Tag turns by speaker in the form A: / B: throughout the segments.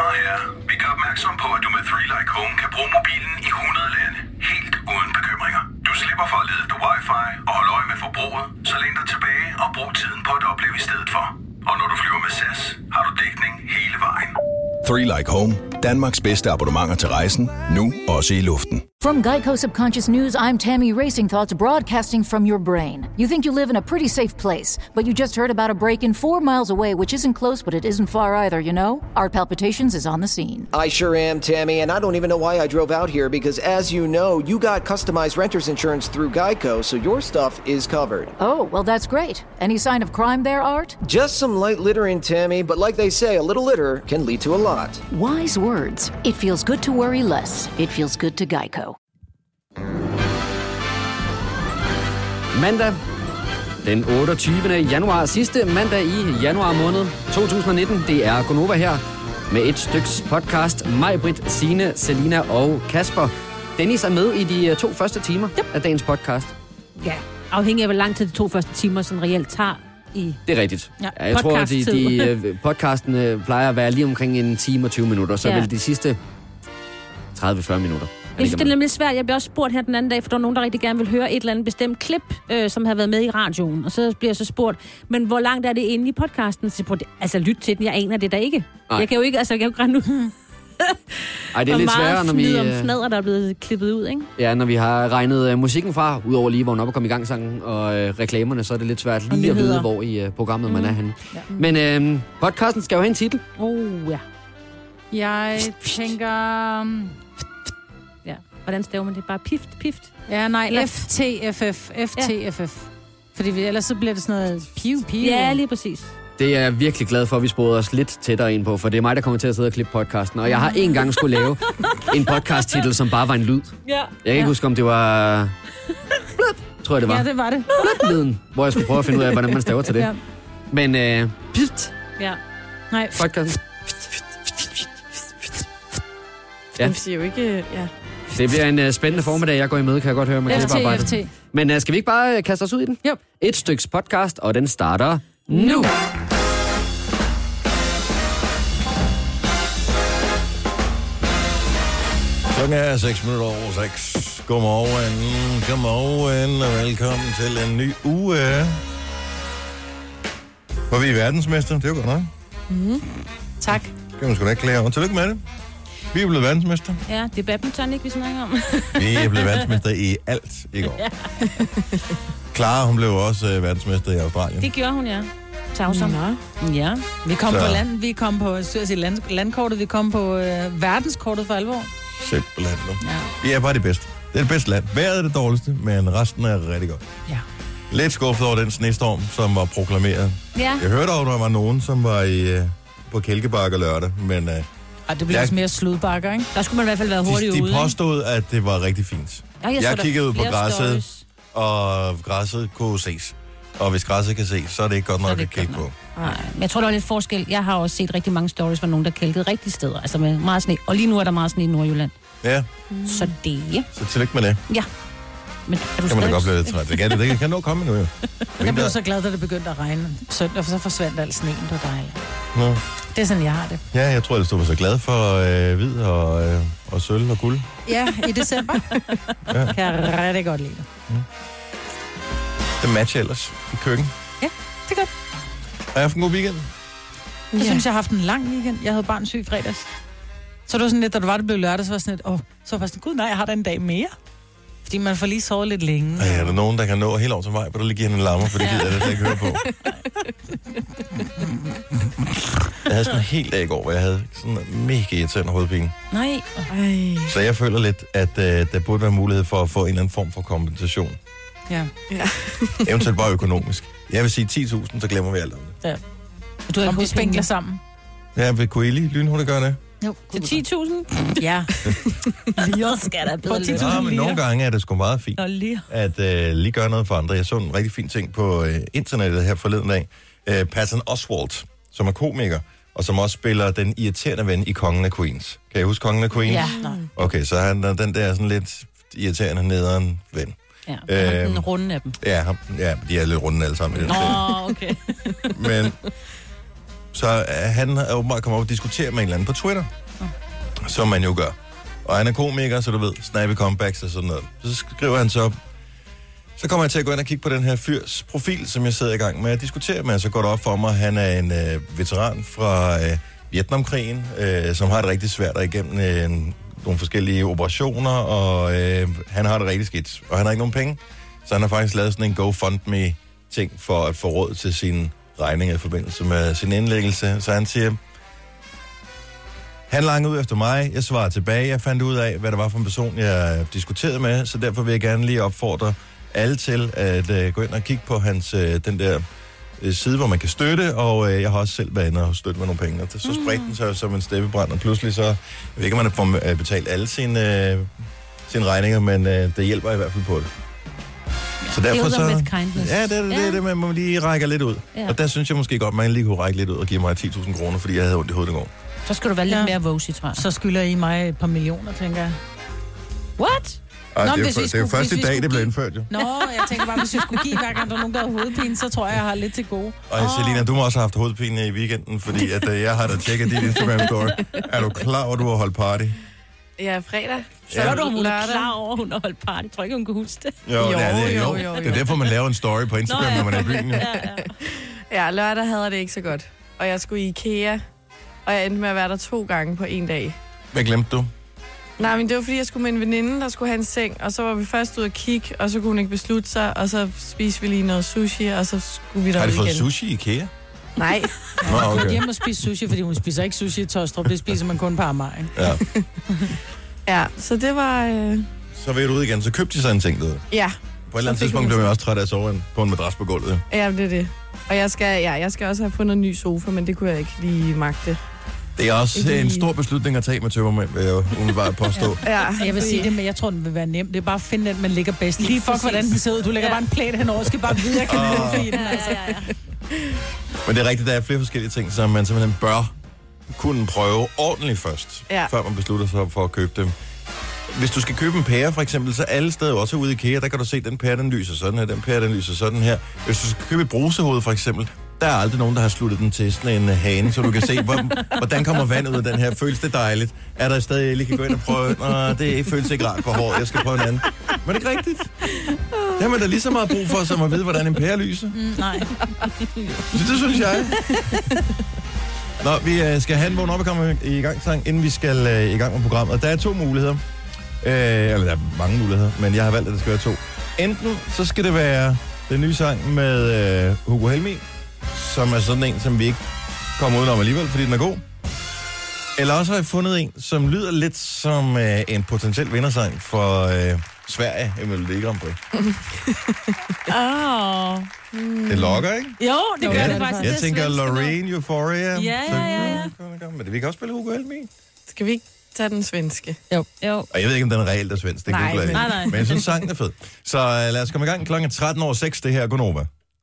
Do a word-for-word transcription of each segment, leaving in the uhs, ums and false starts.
A: damer og herrer, vi gør opmærksom på, at du med three like home kan bruge mobilen i hundrede lande, helt uden bekymringer. Du slipper for at lede efter wifi og holde øje med forbruget, så læn dig tilbage og brug tiden på at opleve i stedet for. Og når du flyver med S A S, har du dækning hele vejen.
B: three like home. Danmarks bedste abonnementer til rejsen. Nu også i luften.
C: From Geico Subconscious News, I'm Tammy Racing Thoughts broadcasting from your brain. You think you live in a pretty safe place, but you just heard about a break-in four miles away, which isn't close, but it isn't far either, you know? Art Palpitations is on the scene.
D: I sure am, Tammy, and I don't even know why I drove out here, because as you know, you got customized renter's insurance through Geico, so your stuff is covered.
C: Oh, well, that's great. Any sign of crime there, Art?
D: Just some light littering, Tammy, but like they say, a little litter can lead to a lot.
C: Wise words. It feels good to worry less. It feels good to Geico.
E: Mandag den otteogtyvende januar, sidste mandag i januar måned to tusind nitten. Det er Gonova her med et styks podcast. Maj-Brit, Signe, Selina og Kasper. Dennis er med i de to første timer yep. af dagens podcast.
F: Ja, afhængig af hvor lang tid de to første timer sådan reelt tager i.
E: Det er rigtigt. Ja, jeg tror, at de, de, podcasten plejer at være lige omkring en time og tyve minutter, så ja. Vel de sidste tredive til fyrre minutter.
F: Jeg synes, det er nemlig svært. Jeg blev også spurgt her den anden dag, for der var nogen, der rigtig gerne vil høre et eller andet bestemt klip, øh, som har været med i radioen. Og så bliver jeg så spurgt, men hvor langt er det inde i podcasten? Så på det, altså, lyt til den. Jeg aner det da ikke. Ej. Jeg kan jo ikke, altså, jeg kan jo ikke rende ud.
E: Ej, det er lidt sværere, når vi...
F: om fnader, der er blevet klippet ud, ikke?
E: Ja, når vi har regnet uh, musikken fra, udover lige, hvor den op og kom i gang sangen, og uh, reklamerne, så er det lidt svært lige at vide, hvor i uh, programmet mm. man er henne. Ja. Men uh, podcasten skal jo have en titel.
F: Oh, ja.
G: Jeg tænker...
F: Ja. Hvordan staver man det? Bare pift, pift?
G: Ja, nej, F T F F. F T F F. Fordi vi, ellers så bliver det sådan noget piv, piv.
F: Ja, lige præcis.
E: Det er jeg virkelig glad for, at vi sporede os lidt tættere ind på, for det er mig, der kommer til at sidde og klippe podcasten. Og jeg har en gang skulle lave en podcast-titel, som bare var en lyd.
F: Ja.
E: Jeg kan ikke ja. huske, om det var... Blød, tror jeg, det var.
G: Ja, det var det.
E: Blød-lyden, hvor jeg skulle prøve at finde ud af, hvordan man staver til det. Ja. Men, øh... Pift.
F: Ja.
G: Nej.
E: Podcasten.
H: Ja. Det siger jo ikke... Ja.
E: Det bliver en uh, spændende formiddag, jeg går i møde, kan jeg godt høre med klippearbejdet.
G: F T, F T.
E: Men uh, skal vi ikke bare uh, kaste os ud i den?
G: Jo.
E: Et styks podcast, og den starter nu.
I: Klokken er seks minutter over seks. Godmorgen, godmorgen, og velkommen til en ny uge. Hvor vi er verdensmester, det er jo godt nok.
G: Mm-hmm. Tak.
I: Det kan man sgu da ikke klage over. Tillykke med det. Vi er blevet verdensmester.
F: Ja, det er badminton, ikke, vi snakker om.
I: Vi er blevet verdensmester i alt i går. Ja. Clara, hun blev også uh, verdensmester i Australien.
F: Det gjorde hun, ja. Tavsom.
G: Mm.
F: Ja.
G: Vi kom Så. på land, vi kom på sige, land, landkortet, vi kom på øh, verdenskortet for alvor.
I: Simpelthen. Ja. Vi er bare de bedste. Det er det bedste land. Vejret er det dårligste, men resten er rigtig godt.
G: Ja.
I: Lidt skuffet over den snestorm, som var proklameret.
F: Ja.
I: Jeg hørte over, at der var nogen, som var i, uh, på Kælkebakke lørdag, men... Uh,
G: Og det bliver også mere sludbakker, ikke?
F: Der skulle man i hvert fald være hurtigt
I: de,
F: ude.
I: De påstod, at det var rigtig fint.
F: Ja, jeg
I: jeg kiggede ud på græsset,
F: stories.
I: Og græsset kunne ses. Og hvis græsset kan ses, så er det ikke godt nok at kælke på.
F: Nej, men jeg tror, der er lidt forskel. Jeg har også set rigtig mange stories, hvor nogen, der kælkede rigtige steder. Altså med meget sne. Og lige nu er der meget sne i Nordjylland.
I: Ja.
F: Mm. Så det, ja.
I: Så tillykke med det.
F: Ja. Men er du
I: kan man da godt blive lidt træt. Det kan, det kan nå komme nu, jo.
G: Jeg blev så glad, da det begyndte at regne søndag, for så forsvandt al sneen. Det var dejligt.
I: Nå.
G: Det er sådan, jeg har det.
I: Ja, jeg tror, at du var så glad for øh, hvid og, øh, og sølv og guld.
G: Ja, i december. Ja. Kan jeg rigtig godt lide det. Mm.
I: Det matcher ellers i køkken.
G: Ja, det er godt.
I: Har jeg haft en god weekend?
G: Jeg ja. synes, jeg har haft en lang weekend. Jeg havde barn syg fredags. Så det var sådan lidt, da det var, det blev lørdag, så var sådan lidt, åh, så var jeg sådan, gud nej, jeg har da en dag mere. Fordi man får lige sovet lidt længe.
I: Ej, er der nogen, der kan nå helt over til mig, hvor du lige giver hende en lammer, for det gider jeg da ikke høre på. Jeg havde sådan en hel dag i går, hvor jeg havde sådan en mega irriterende hovedpine.
F: Nej.
H: Ej.
I: Så jeg føler lidt, at uh, der burde være mulighed for at få en eller anden form for kompensation.
G: Ja.
H: ja.
I: Eventuelt bare økonomisk. Jeg vil sige ti tusind, så glemmer vi alt om det.
G: Ja. Du har ikke spænkler sammen.
I: Ja, vil kunne I lige lynhurtigt gøre det?
G: Jo.
F: Til ti tusind?
G: Ja.
F: Lige skal der bedre lidt.
I: Ja, men nogle gange er det sgu meget fint, at uh, lige gøre noget for andre. Jeg så en rigtig fin ting på uh, internettet her forleden dag. Uh, Patton Oswalt, som er komiker, og som også spiller den irriterende ven i Kongen af Queens. Kan I huske Kongen af Queens?
F: Ja.
I: Okay, så han er den der sådan lidt irriterende nederen ven.
F: Ja, øh, den runde af dem.
I: Ja, ham, ja, de er lidt runde alle sammen.
F: Åh, oh, okay.
I: Men Så øh, han er åbenbart kommet op og diskutere med en eller anden på Twitter, mm. som man jo gør. Og han er komiker, så du ved, snappy comebacks og sådan noget. Så skriver han så op, så kommer jeg til at gå ind og kigge på den her fyrs profil, som jeg sidder i gang med at diskutere med. Så går det op for mig, han er en øh, veteran fra øh, Vietnamkrigen, øh, som har det rigtig svært at igennem øh, nogle forskellige operationer, og øh, han har det rigtig skidt, og han har ikke nogen penge. Så han har faktisk lavet sådan en GoFundMe-ting for at få råd til sine regninger i forbindelse med sin indlæggelse. Så han siger, han langede ud efter mig, jeg svarede tilbage, jeg fandt ud af, hvad det var for en person, jeg diskuterede med, så derfor vil jeg gerne lige opfordre alle til at øh, gå ind og kigge på hans, øh, den der øh, side, hvor man kan støtte, og øh, jeg har også selv været inde og støtte med nogle penge. Og så spredte den sig som en steppebrand, og pludselig så, jeg ved ikke, om man får betalt alle sine, øh, sine regninger, men øh, det hjælper i hvert fald på det. Så derfor så, ja, det er det, det, det, man må lige række lidt ud. Ja. Og der synes jeg måske godt, man lige kunne række lidt ud og give mig ti tusind kroner, fordi jeg havde ondt i hovedet en gang.
F: Så skal du være lidt ja. mere våsig, tror jeg.
G: Så skylder I mig et par millioner, tænker jeg.
F: What?
I: Ej, Nå, det, er, skulle, det er jo første dag, det blev give... indført, jo.
G: Nå, jeg tænker bare, hvis jeg skulle give, hver gang der er nogen, der har hovedpine, så tror jeg, jeg har lidt til gode.
I: Og oh. Selina, du må også have haft hovedpine i weekenden, fordi at, uh, jeg har da tjekket dit Instagram-story. Er du klar over, at du har holdt party?
H: Ja, fredag.
F: Så ja. er du hun er klar over, at hun har holdt party. Jeg tror ikke, hun kan huske det.
I: Jo, jo, det er, det, jo, jo, jo, jo. Det er derfor, man laver en story på Instagram, Nå, ja. når man er i byen. Ja,
H: ja. ja, lørdag havde det ikke så godt. Og jeg skulle i IKEA, og jeg endte med at være der to gange på en dag.
I: Hvad glemte du?
H: Nej, men det var fordi, jeg skulle med en veninde, der skulle have en seng, og så var vi først ude at kigge, og så kunne hun ikke beslutte sig, og så spiste vi lige noget sushi, og så skulle vi derud igen.
I: Har de fået sushi i IKEA?
H: Nej.
G: Ja, man okay. går hjem og spiser sushi, fordi hun spiser ikke sushi i Tostrup, det spiser man kun på Amager.
I: Ja.
H: ja, så det var... Øh...
I: Så var du ud igen, så købte de sig en ting derude?
H: Ja.
I: På et eller andet tidspunkt blev jeg også træt af at sove på en madras på gulvet.
H: Ja, det er det. Og jeg skal, ja, jeg skal også have fundet en ny sofa, men det kunne jeg ikke lige magte.
I: Det er også ikke en stor beslutning at tage med tømmermænd, vil jeg umiddelbart påstå.
H: ja,
G: jeg vil sige det, men jeg tror, den vil være nem. Det er bare at finde den, man ligger bedst. Lige for, hvordan den ser ud. Du lægger ja. bare en plæt henover, skal bare vide, jeg kan oh. lide den. Altså. Ja, ja, ja.
I: Men det er rigtigt, der er flere forskellige ting, som man simpelthen bør kunne prøve ordentligt først, ja. før man beslutter sig for at købe dem. Hvis du skal købe en pære, for eksempel, så alle steder, også ude i IKEA, der kan du se, den pære, den lyser sådan her, den pære, den lyser sådan her. Hvis du skal købe et brusehoved, for eksempel, der er aldrig nogen, der har sluttet den til sådan en hane, så du kan se, hvordan kommer vandet ud af den her. Føles det dejligt? Er der stadig, jeg lige kan gå ind og prøve? Nå, det føles ikke rart på håret, jeg skal prøve en anden. Men det er ikke rigtigt. Det har man da lige så meget brug for, som at vide, hvordan en pære lyser.
G: Mm, nej.
I: Så det synes jeg. Nå, vi skal have en vågen op og komme i gang, sang, inden vi skal uh, i gang med programmet. Der er to muligheder. Uh, eller der er mange muligheder, men jeg har valgt, at det skal være to. Enten så skal det være den nye sang med uh, Hugo Helmi, som er sådan en, som vi ikke kommer udenom alligevel, fordi den er god. Eller også har jeg fundet en, som lyder lidt som uh, en potentiel vindersang for uh, Sverige i Melodi Grand Prix.
F: Åh.
I: Mm. Det lokker, ikke?
F: Jo, det gør
I: ja,
F: det faktisk.
I: Jeg det tænker Loreen, Euphoria.
F: Ja, ja, ja, ja.
I: Men vi kan også spille Hugo Helmi.
H: Skal vi ikke tage den svenske?
G: Jo. jo.
I: Og jeg ved ikke, om den er reelt er svensk. Det
H: nej,
I: men, nej, nej. Men jeg synes, sangen er fed. Så uh, lad os komme i gang. Klokken tretten over seks, det her er Gonova.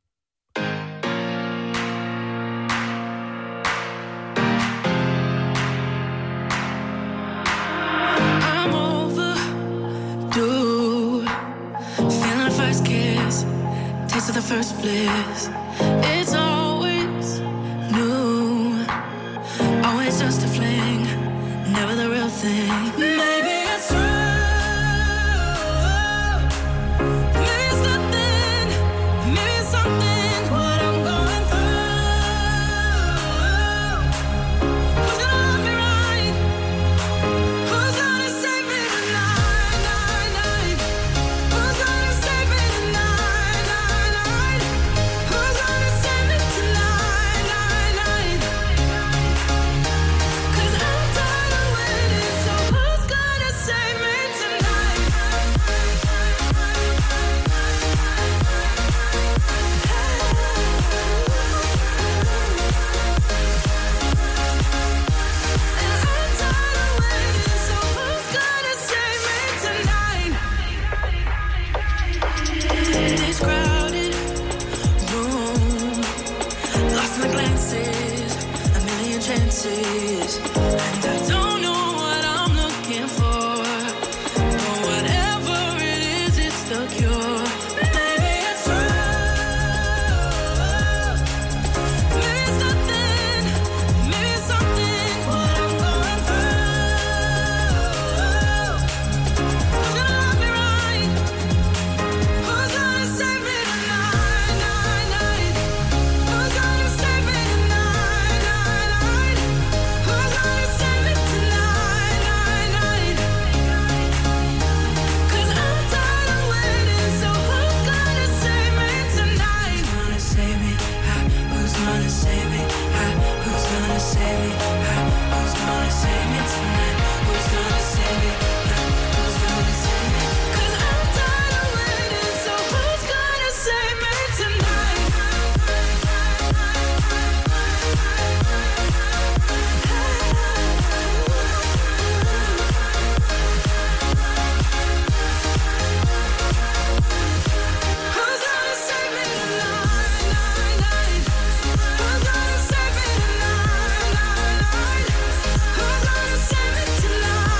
J: To the first bliss, it's always new, always just a fling, never the real thing. Maybe it's true, maybe it's nothing, maybe it's something. What I'm going through, who's gonna love me right? Who's gonna save me tonight, night, night? Who's gonna save me tonight? And I don't know what I'm looking for, but whatever it is, it's the cure. Maybe it's true, maybe it's nothing,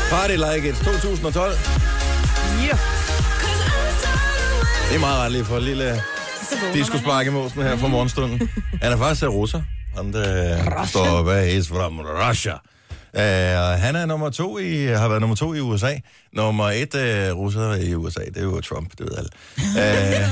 I: Party Like It to tusind og tolv.
H: Yeah.
I: Det er meget ret lige for lille disco-spark i mosen her for morgenstunden. Han er faktisk russer. Han der står bag is from Russia. Uh, han er nummer to i, har været nummer to i U S A. Nummer et uh, russer i U S A, det er jo Trump, det ved alle. Uh,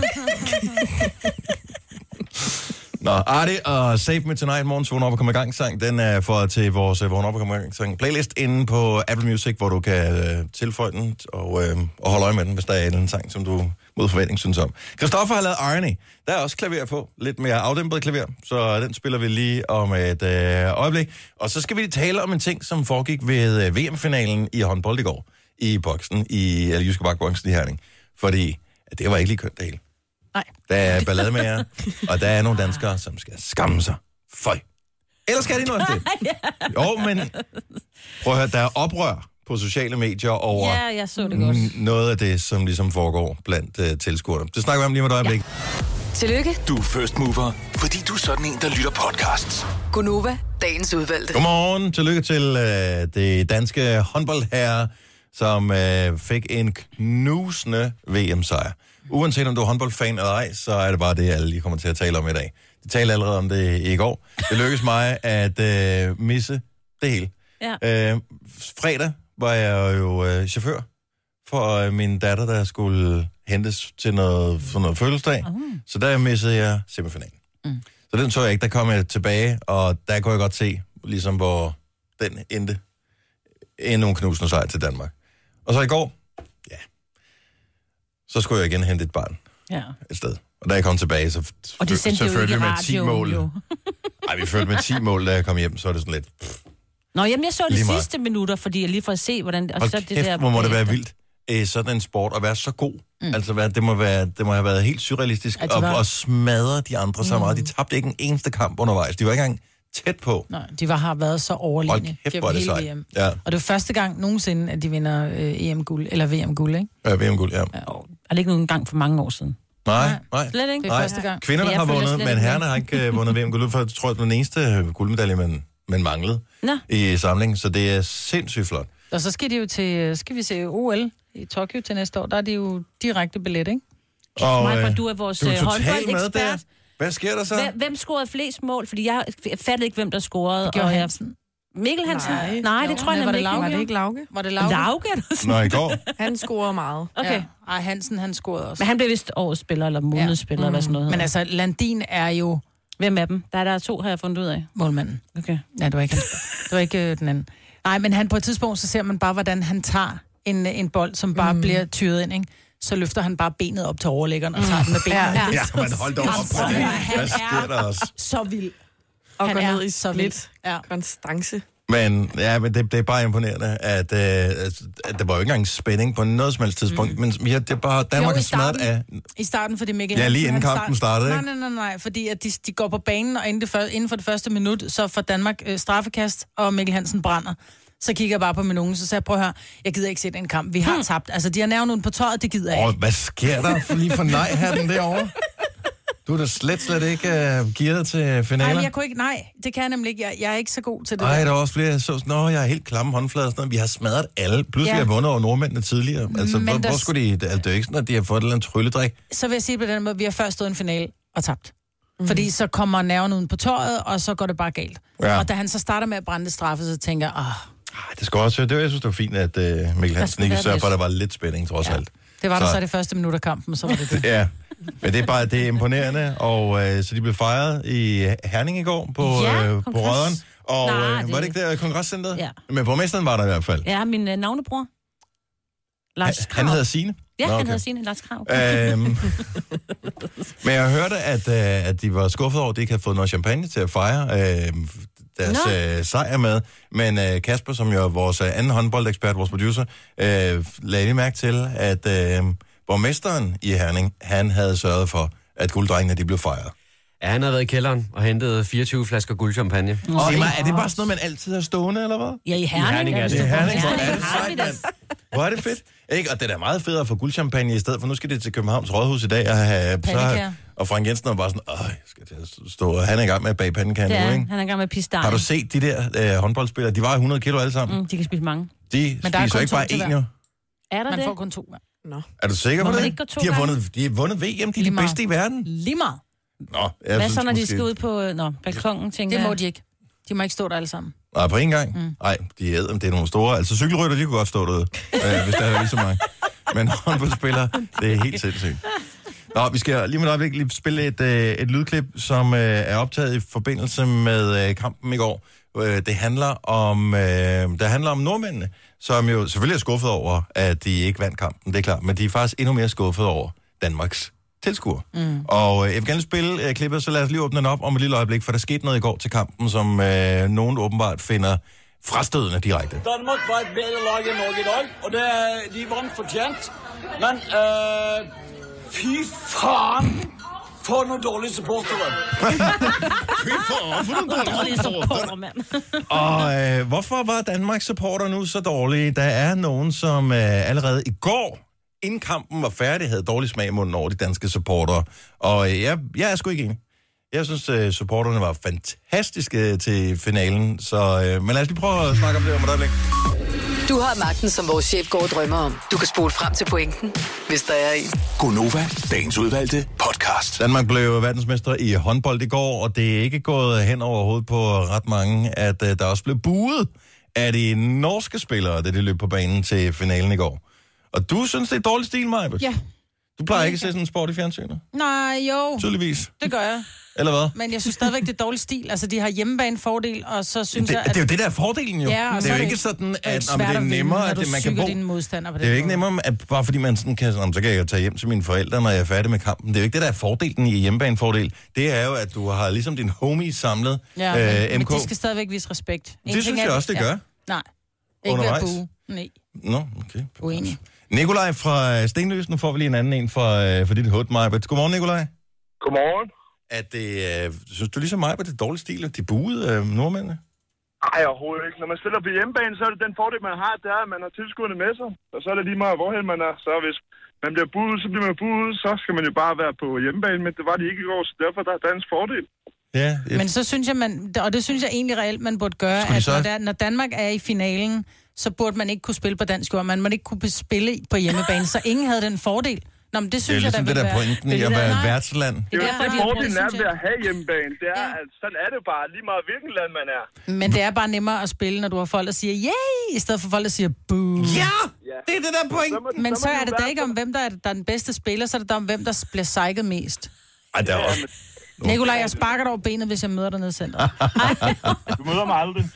I: Nå, Artie og Save Me Tonight, morgens vågn op og komme i gang sang, den er for til vores uh, vågn op og komme i gang sang playlist inde på Apple Music, hvor du kan uh, tilføje den og, uh, og holde øje med den, hvis der er en sang, som du mod forventning synes om. Christoffer har lavet Irony. Der er også klaver på. Lidt mere afdæmpet klaver, så den spiller vi lige om et øh, øjeblik. Og så skal vi tale om en ting, som foregik ved øh, V M-finalen i håndbold i går. I boksen, i eller Jyske Bak-boksen i Herning. Fordi at det var ikke lige kønt det hele.
G: Nej.
I: Der er ballade med jer, og der er nogle danskere, som skal skamme sig. Føj. Ellers skal de noget til. Jo, men prøv at høre, der er oprør på sociale medier over
F: Ja, jeg så det godt.
I: n- noget af det, som ligesom foregår blandt uh, tilskuerne. Det snakker vi om lige med et øjeblik.
K: Tillykke,
A: Du er first mover, fordi du er sådan en, der lytter podcasts.
K: Gunova, dagens udvalgte.
I: Godmorgen. Tillykke til uh, det danske håndboldherre, som uh, fik en knusende V M-sejr. Uanset om du er håndboldfan eller ej, så er det bare det, alle lige kommer til at tale om i dag. De talte allerede om det i går. Det lykkedes mig at uh, misse det hele.
F: Ja.
I: Uh, fredag var jeg jo øh, chauffør for øh, min datter, der skulle hentes til noget, for noget fødselsdag. Uh. Så der missede jeg semifinalen. Mm. Så den så jeg ikke. Der kom jeg tilbage, og der kunne jeg godt se, ligesom hvor den endte. Endnu en knusende sejr til Danmark. Og så i går, ja, så skulle jeg igen hente et barn
F: Ja.
I: et sted. Og da jeg kom tilbage, så,
F: Og de sendte
I: så
F: jo
I: følte
F: ikke
I: vi
F: i
I: med ti
F: radioen,
I: mål.
F: jo.
I: Ej, vi følte med ti mål, da jeg kom hjem, så er det sådan lidt... Pff,
F: Nå, jamen, jeg så de
I: Lige meget.
F: sidste minutter, fordi jeg lige får at se, hvordan... Og
I: hold
F: så
I: kæft,
F: det der
I: hvor må det være
F: bagefter.
I: vildt, øh, sådan en sport, at være så god. Mm. Altså, hvad, det, må være, det må have været helt surrealistisk
G: Ja, de
I: at,
G: var-
I: at smadre de andre så meget. De tabte ikke en eneste kamp undervejs. De var ikke engang tæt på.
G: Nej, de var, har været så
I: Hold
G: overlegne
I: kæft, hvor er det
G: hele
I: sejt.
G: V M.
I: Ja,
G: Og det er første gang nogensinde, at de vinder øh, E M-guld, eller V M-guld, ikke?
I: ja V M-guld, ja.
F: Ja, og er det ikke nogen gang for mange år siden?
I: Nej, nej.
F: Slet ikke?
G: Det er første gang.
I: Kvinderne
F: Jeg
I: har
F: følger
I: vundet,
F: slet
I: men
F: ikke
I: herrerne
F: med.
I: har ikke øh, vundet V M-guld. For jeg tror, det var den eneste guldmedalje, man, man manglede
F: Nå.
I: i samlingen. Så det er sindssygt flot.
G: Og så skal de jo til, skal vi se O L i Tokyo til næste år. Der er de jo direkte billet, ikke?
I: Og,
F: Majbert,
I: øh,
F: du er vores
I: du er
F: øh,
I: totalt med der.
F: håndboldekspert.
I: Hvad sker der så?
F: Hvem, hvem scorede flest mål? Fordi jeg jeg fattede ikke, hvem der scorede.
G: Det gjorde
F: og jeg-
G: Hansen.
F: Mikkel Hansen?
H: Nej.
F: Nej, Nej det tror jeg
G: Var
F: nemlig
G: det
F: ikke.
G: Lauke?
H: Var det ikke Lauke?
G: Var det Lauke?
F: Lauke? er du sådan?
I: Nå, i går.
H: Han scorer meget.
F: Okay.
G: Ja. Ej, Hansen, han scorede også.
F: Men han blev vist årets spiller, eller månedsspiller, ja. eller hvad sådan noget.
G: Men
F: hedder.
G: altså, Landin er jo
F: Hvem af dem? Der er der to, har jeg fundet ud af.
G: målmanden.
F: Okay.
G: Ja, det var ikke, det var ikke øh, den anden. Nej, men han på et tidspunkt, så ser man bare, hvordan han tager en, en bold, som bare mm. bliver tyret ind, ikke? Så løfter han bare benet op til overlæggeren og tager den med benene.
H: Ja, ja.
I: Ja, men hold dog op på det. Hvad sker der også?
G: Så vild.
H: Og
G: Han
H: går
G: er
H: ned i
G: så
H: split.
G: Ja.
H: Konstance.
I: Men, ja, men det, det er bare imponerende, at, øh, at der var jo ikke engang spænding på noget som helst tidspunkt, mm. men ja, det er bare, Danmark
G: Jo, i
I: er smadret af...
G: I starten, fordi Mikkel
I: Ja, lige
G: Hansen,
I: inden
G: han
I: kampen startede,
G: Nej,
I: ikke?
G: nej, nej, nej, fordi at de, de går på banen, og inden, det før, inden for det første minut, så får Danmark øh, straffekast, og Mikkel Hansen brænder. Så kigger jeg bare på min unge, så sagde jeg, prøv at høre, jeg gider ikke se den kamp, vi har hmm. tabt. Altså, de har nerven på tøjet, det gider jeg
I: Åh,
G: ikke.
I: hvad sker der for lige for nej-hatten derovre? Du er da slet, slet ikke uh, gearet til
G: Nej,
I: finaler.
G: men jeg kunne ikke, nej, det kan jeg nemlig ikke. Jeg, jeg er ikke så god til det.
I: Ej,
G: der.
I: der var også flere, jeg så sådan, nå, jeg har helt klamme håndflader og sådan noget. Vi har smadret alle. Pludselig
G: Ja.
I: har jeg vundet over nordmændene tidligere. Altså,
G: Men
I: hvor,
G: der-
I: hvor skulle de... Altså, det er jo ikke sådan, at de har fået et eller andet trylledrik.
G: Så vil jeg sige på den måde, vi har først stået i en finale og tabt. Mm. Fordi så kommer nerven uden på tøjet, og så går det bare galt.
I: Ja.
G: Og da han så starter med at brænde straffe, så tænker jeg, ah,
I: Ej, det skal også... Det var, jeg synes, det var fint, at uh, Mikkel Hansen
G: skulle
I: ikke
G: være
I: sørger for, at
G: lidt.
I: der var lidt spænding, trods
G: Ja.
I: alt.
G: det var
I: Så-
G: der så i det første minut af kampen, så var det det.
I: Ja, men det er bare det er imponerende, og øh, så de blev fejret i Herning i går på,
F: Ja,
I: øh, på
F: kongres.
I: Rødderen. Og
F: Nej,
I: øh,
F: det-
I: var det ikke der i kongresscenteret?
F: Ja.
I: Men borgmesteren var der i hvert fald.
F: Ja, min øh, navnebror. Lars
I: Han,
F: Krav.
I: han hedder Signe.
F: Ja,
I: Nå,
F: han
I: okay.
F: hedder Signe. Lars Krav.
I: Øhm, men jeg hørte, at, øh, at de var skuffet over, at de ikke havde fået noget champagne til at fejre øh, deres øh, sejr med. Men øh, Kasper, som jo er vores øh, anden håndboldekspert, vores producer, øh, lagde lige mærke til, at øh, borgmesteren i Herning, han havde sørget for, at gulddrengene de blev fejret.
E: Ja, han har været i kælderen og hentet fireogtyve flasker guldchampagne.
I: Mm. Og mig, er det bare sådan noget, man altid har stående, eller hvad?
F: Ja, i Herning.
E: I Herning er det.
I: Det er Herning, hvor
F: Herning
I: er det
F: har
I: sejt,
F: vi
I: mand.
F: det.
I: Hvor er det fedt. Ikke? Og det er da meget federe at få guldchampagne i stedet, for nu skal det til Københavns Rådhus i dag og have...
G: Pandekager.
I: Og Frank Jensen er bare sådan, åh, jeg skal til at stå... Og han er i gang med at bage pandekager
F: Det er
I: nu,
F: han.
I: ikke?
F: Han er i gang med pistej.
I: Har du set de der øh, håndboldspillere? De vejer hundrede kilo alle sammen.
F: Mm, de kan spise mange.
I: De
G: Men der er
I: spiser
G: kun
I: ikke
G: to
I: bare
G: til
I: én,
G: hver.
I: jo.
F: Er der
G: Man
F: det?
G: får kun to.
H: Nå.
I: Er du sikker
F: Må
I: på
F: man
I: det?
F: ikke gå to
I: De har
F: gange?
I: vundet, de har vundet V M, de er de
G: Lige meget.
I: bedste i verden.
G: Lige meget.
I: Nå, jeg
F: Hvad
I: synes
F: så, når de
I: måske-
F: skal ud på øh, nå, balkongen, tænker
G: Det må
F: jeg?
G: de ikke. De må ikke stå der alle sammen.
I: Nej, på en gang? Nej, mm. de æder, det er nogle store. Altså cykelrytter, de kunne godt stå derude, øh, hvis der er lige så mange. Men håndboldspillere, det er helt sindssygt. Nå, vi skal lige med et øjeblik lige spille et, øh, et lydklip, som øh, er optaget i forbindelse med øh, kampen i går. Øh, det handler om, øh, det handler om nordmændene, som jo selvfølgelig er skuffet over, at de ikke vandt kampen, det er klart. Men de er faktisk endnu mere skuffet over Danmarks tilskuer. Mm. Og øh, jeg vil gerne spille øh, klippet, så lad os lige åbne den op om et lille øjeblik, for der skete noget i går til kampen, som øh, nogen åbenbart finder frastødende direkte.
L: Danmark var et bedre lag end Norge i dag, og det, de vandt fortjent. Men øh, fy faen for nogle dårlige supportere.
I: Fy faen, for nogle dårlige supportere,
F: mand.
I: Og øh, hvorfor var Danmarks supporter nu så dårlige? Der er nogen, som øh, allerede i går, inden kampen var færdig, havde dårlig smag i munden over de danske supportere. Og øh, jeg, jeg er sgu ikke enig. Jeg synes, øh, supporterne var fantastiske til finalen. Så, øh, men lad os lige prøve at snakke om det om et øjeblik.
K: Du har magten, som vores chef går og drømmer om. Du kan spole frem til pointen, hvis der er en.
B: Gonova, dagens udvalgte podcast.
I: Danmark blev verdensmester i håndbold i går, og det er ikke gået hen over hovedet på ret mange, at uh, der også blev buet af de norske spillere, da de løb på banen til finalen i går. Og du synes, det er dårlig stil, Majbert?
G: Ja.
I: Du plejer ikke at se sådan en sport i fjernsynet?
G: Nej, jo.
I: Tydeligvis.
G: Det gør jeg.
I: Eller hvad?
G: Men jeg synes stadigvæk, det er dårlig stil. Altså, de har hjemmebane-fordel, og så synes
I: Det,
G: jeg,
I: det er jo det, der er fordelen jo.
G: Ja, og
I: det
G: så
I: er
G: er
I: jo
G: det
I: ikke sådan,
G: er jo
I: at om det
G: svært
I: er
G: at vinde,
I: nemmere,
G: når
I: at
G: du
I: det, man kan
G: psyker
I: bo...
G: dine modstandere på
I: Det er jo
G: den
I: ikke
G: måde.
I: nemmere, at bare fordi man sådan kan... Om, så kan jeg tage hjem til mine forældre, når jeg er færdig med kampen. Det er jo ikke det, der er fordelen i hjemmebanefordel. Det er jo, at du har ligesom din homie samlet.
G: Ja, men,
I: øh, M K.
G: men de skal stadigvæk vise respekt. En
I: Det
G: ting
I: synes
G: er,
I: jeg også, det
G: ja.
I: gør.
G: Nej, ikke ved at
I: Undervejs.
G: bue. Nej,
I: Nå, okay.
G: uenig.
I: Nikolaj fra Stenløs, nu får vi lige en anden en fra, øh, for dit hud, Majbert. Godmorgen, Nikolaj.
M: Godmorgen.
I: At det, øh, synes du ligesom mig, at det er dårlig stil, at de buede øh, nordmændene?
M: Nej, overhovedet ikke. Når man spiller på hjemmebane, så er det den fordel, man har, det er, at man har tilskuerne med sig. Og så er det lige meget, hvorhen man er. Så hvis man bliver buet, så bliver man buet, så skal man jo bare være på hjemmebane. Men det var de ikke i går, så derfor der er dansk fordel.
I: Ja, jeg...
G: Men så synes jeg, man, og det synes jeg egentlig reelt, man burde gøre,
I: Skulle de
G: at
I: så-
G: når, der, når Danmark er i finalen, så burde man ikke kunne spille på dansk jord. Man må ikke kunne spille på hjemmebane, så ingen havde den fordel. Nå, men det
I: Det er
G: synes
I: jo
G: jeg,
I: ligesom
G: der
I: det
G: vil
I: der
G: være...
I: pointen i at være værtsland.
M: Det er jo
G: derfor,
M: det
G: de har
M: fordelen
G: brugt
M: er
G: det,
M: ved at have hjemmebane. Det er, at sådan er det bare, lige meget hvilken land man er.
G: Men det er bare nemmere at spille, når du har folk, der siger yay, i stedet for folk, der siger boo.
I: Ja! Det er det der point.
G: Men så er det da ikke om, hvem der er, der er den bedste spiller, så er det da om, hvem der bliver psyket mest.
I: Ej, der er også...
G: Nikolaj, jeg sparker dig over benet, hvis jeg møder dig nede i centret.
M: Du møder mig aldrig.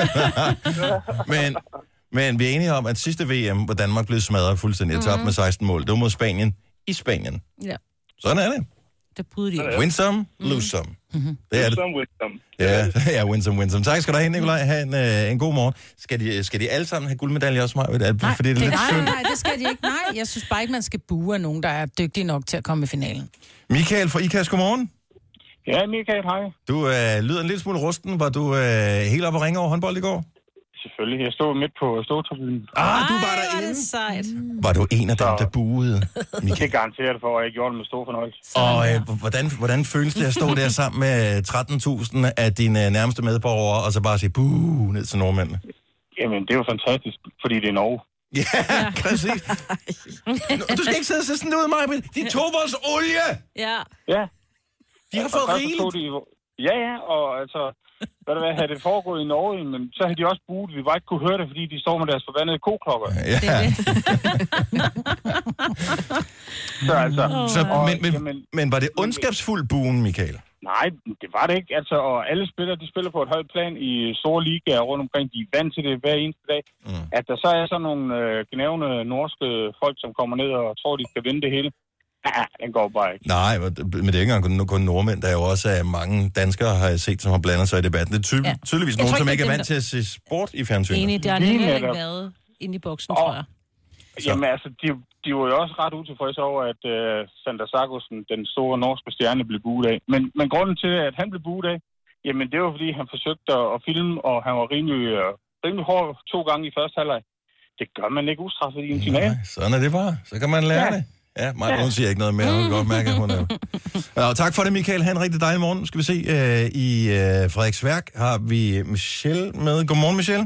I: Men, men vi er enige om, at sidste V M, hvor Danmark blev smadret fuldstændig, mm-hmm. tabt med seksten mål, det var mod Spanien i Spanien.
F: Ja,
I: Sådan er det.
F: det bryder de ikke.
I: Win some, lose some.
G: Mm-hmm.
I: Det er det.
M: Som wisdom.
I: Ja, ja, win some, win some. Tak skal du have, Nikolaj. Ha' en, øh, en god morgen. Skal de, skal de alle sammen have guldmedalje også, Maja?
G: Nej,
I: Fordi det er
G: det,
I: lidt
G: nej,
I: synd.
G: nej, det skal de ikke. Nej, jeg synes bare ikke, man skal bue af nogen, der er dygtige nok til at komme i finalen.
I: Michael fra IKAS, godmorgen.
M: Ja, Michael, hej.
I: Du øh, lyder en lille smule rusten. Var du øh, helt oppe og ringe over håndbold i går?
M: Selvfølgelig, jeg stod midt på ståtribunen.
I: Ah, du var
F: Ej, hvor er
I: derinde.
F: det sejt.
I: Var du en af dem, der buede?
M: Jeg kan garantere det for, at jeg gjorde det med stor fornøjelse.
I: Og øh, hvordan, hvordan føles det at stå der sammen med tretten tusind af dine øh, nærmeste medborgere, og så bare sige buh ned til nordmændene?
M: Jamen, det er jo fantastisk, fordi det er Norge.
I: Ja, præcis. Du skal ikke sidde og se sådan ud, Maja. De tog vores olie!
F: Ja.
M: Ja.
I: De har fået
M: Og så
I: rigeligt.
M: tog de, ja, ja, og altså, hvad det var, havde det foregået i Norge, men så havde de også buet, vi bare ikke kunne høre det, fordi de står med deres forbandede koklokker.
I: Ja.
M: Så altså,
I: Så,
M: og,
I: men, men,
M: jamen,
I: men var det ondskabsfuld buen, Michael?
M: nej, det var det ikke, altså, og alle spillere, de spiller på et højt plan i store ligaer rundt omkring, de er vant til det hver eneste dag. Mm. At der så er sådan nogle øh, gnævende norske folk, som kommer ned og tror, de skal vinde det hele. Ja, den går bare ikke.
I: Nej, men det er ikke engang kun, kun nordmænd. Der er jo også uh, mange danskere, har jeg set, som har blandet sig i debatten. Det er ty-
F: Ja.
I: tydeligvis
F: Jeg
I: nogen,
F: tror
I: som
F: ikke,
I: ikke er
F: det er
I: vant til at se sport i fjernsynet.
F: Enig, det har
M: Lige
F: nemlig ikke
M: netop.
F: været inde i boksen,
M: Og-
F: tror jeg.
M: Jamen altså, de, de var jo også ret utilfredse over, at uh, Sander Sargussen, den store norske stjerne, blev buet af. Men, men grunden til, at han blev buet af, jamen det var fordi, han forsøgte at, at filme, og han var rimelig, uh, rimelig hård to gange i første halvleg. det gør man ikke ustraffet i en final.
I: Nej, sådan er det bare. Så kan man lære ja. det. Ja, Maja, hun siger ikke noget mere. Hun kan godt mærke, at hun er... Ja, tak for det, Michael. Ha' en rigtig dejlig morgen. Nu skal vi se. Uh, I uh, Frederiksværk har vi Michelle med. Godmorgen, Michelle.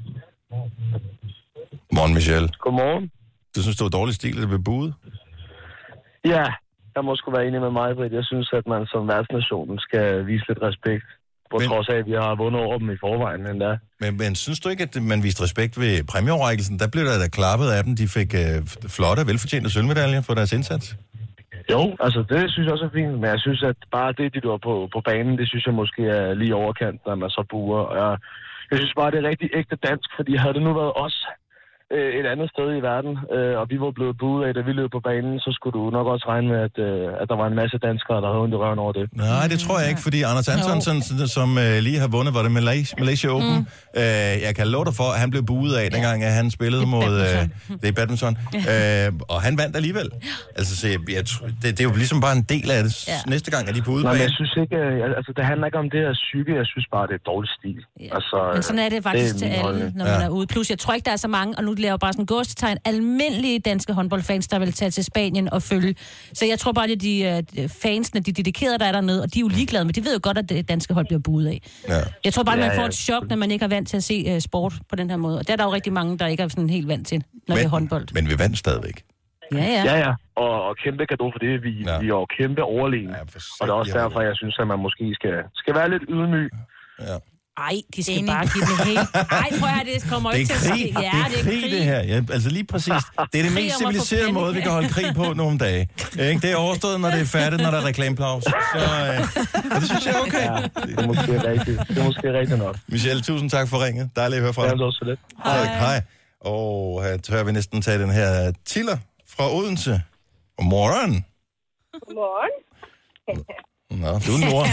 I: Godmorgen, Michelle.
N: Godmorgen.
I: Du synes, det var dårlig stil, at det blev buet?
N: Ja, jeg må sgu være enig med mig, Britt. Jeg synes, at man som værtsnationen skal vise lidt respekt. På men, trods af, at vi har vundet over dem i forvejen endda.
I: Men, men synes du ikke, at man viste respekt ved præmieoverrækkelsen? Der blev der da klappet af dem. De fik øh, flotte, velfortjente sølvmedaljer for deres indsats.
N: Jo, altså det synes jeg også er fint. Men jeg synes, at bare det, de var på, på banen, det synes jeg måske er lige overkant, når man så buer. Og jeg, jeg synes bare, det er rigtig ægte dansk, fordi havde det nu været os øh, et andet sted i verden, øh, og vi var blevet buet af, da vi løb på banen, så skulle du nok også regne med, at, øh, at der var en masse danskere, der havde ondt i røven over det.
I: Nej, det tror jeg ikke, fordi Anders Antonsen, som, som øh, lige har vundet, var det Malaysia, Malaysia Open, mm. øh, jeg kan love dig for, at han blev buet af, dengang at han spillede mod... Øh, det er badminton. Øh, og han vandt alligevel. Altså, så jeg, jeg, det, det er jo ligesom bare en del af det. Ja. Næste gang er de buet.
N: Nej, men jeg synes ikke... Øh, altså, det handler ikke om det her psyke. Jeg synes bare, det er dårlig stil.
F: Ja.
N: Altså,
F: men sådan er det faktisk det er til alle, når man ja. er ude. Plus, jeg tror ikke, der er så mange, og nu laver bare sådan en gåstegn, almindelige danske håndboldfans, der vil tage til Spanien og følge. Så jeg tror bare, at de uh, fansene, de dedikerede, der er dernede, og de er jo ligeglade, men de ved jo godt, at det danske hold bliver buet af.
I: Ja.
F: Jeg tror bare, at man
N: ja,
F: får
N: ja.
F: et chok, når man ikke er vant til at se uh, sport på den her måde. Og der er der jo rigtig mange, der ikke er sådan helt vant til, når
I: men,
F: det er håndbold.
I: Men vi vandt stadigvæk.
F: Ja, ja.
N: Ja, ja. Og, og kæmpe gave for det. Vi, ja. vi er jo kæmpe overlegen. Ja, og det er også derfor, jeg synes, at man måske skal, skal være lidt ydmyg.
I: Ja.
F: Ej, de skal Enig. bare give dem helt... Ej, prøv at høre, det kommer
I: det
F: ikke til at ske.
I: Ja, det er krig, det, det her. Ja, altså lige præcis. Det er det mest civiliserede måde, vi kan holde krig på nogle dage. Ikke? Det er overstået, når det er færdigt, når der er reklamepause. Så øh, det synes jeg er okay.
N: Ja, det er måske rigtigt. Det er måske rigtigt nok.
I: Michelle, tusind tak for ringet. Dejligt at høre fra dig.
N: Ja, det er også lidt.
I: Hej. Hej. Og her tør vi næsten tage den her Tiller fra Odense. Godmorgen.
O: Godmorgen.
I: Nå, du er nord.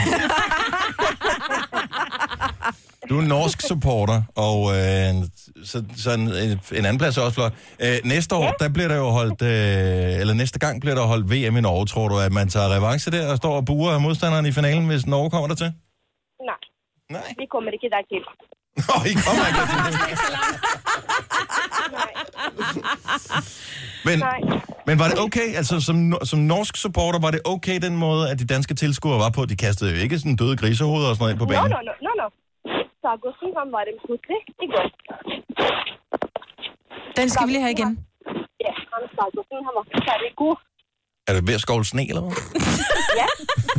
I: Du er norsk supporter, og øh, så, så en, en anden plads er også flot. Øh, næste år, ja. der bliver der jo holdt, øh, eller næste gang bliver der holdt V M i Norge, tror du, at man tager revanche der og står og buer af modstanderen i finalen, hvis Norge kommer der til?
O: Nej.
I: Nej.
O: Vi kommer ikke der til.
I: Nå, I kommer ikke der til. Men, men var det okay, altså som, som norsk supporter, var det okay den måde, at de danske tilskuere var på? De kastede jo ikke sådan døde grisehoveder og sådan noget på banen.
O: Nå, nå, nå, nå. Sagosen, han var en kutlig i går.
G: Den skal vi lige have igen.
O: Ja, han Sagosen, han var særlig god.
I: Er det ved at skovle sne, eller hvad?
O: Ja.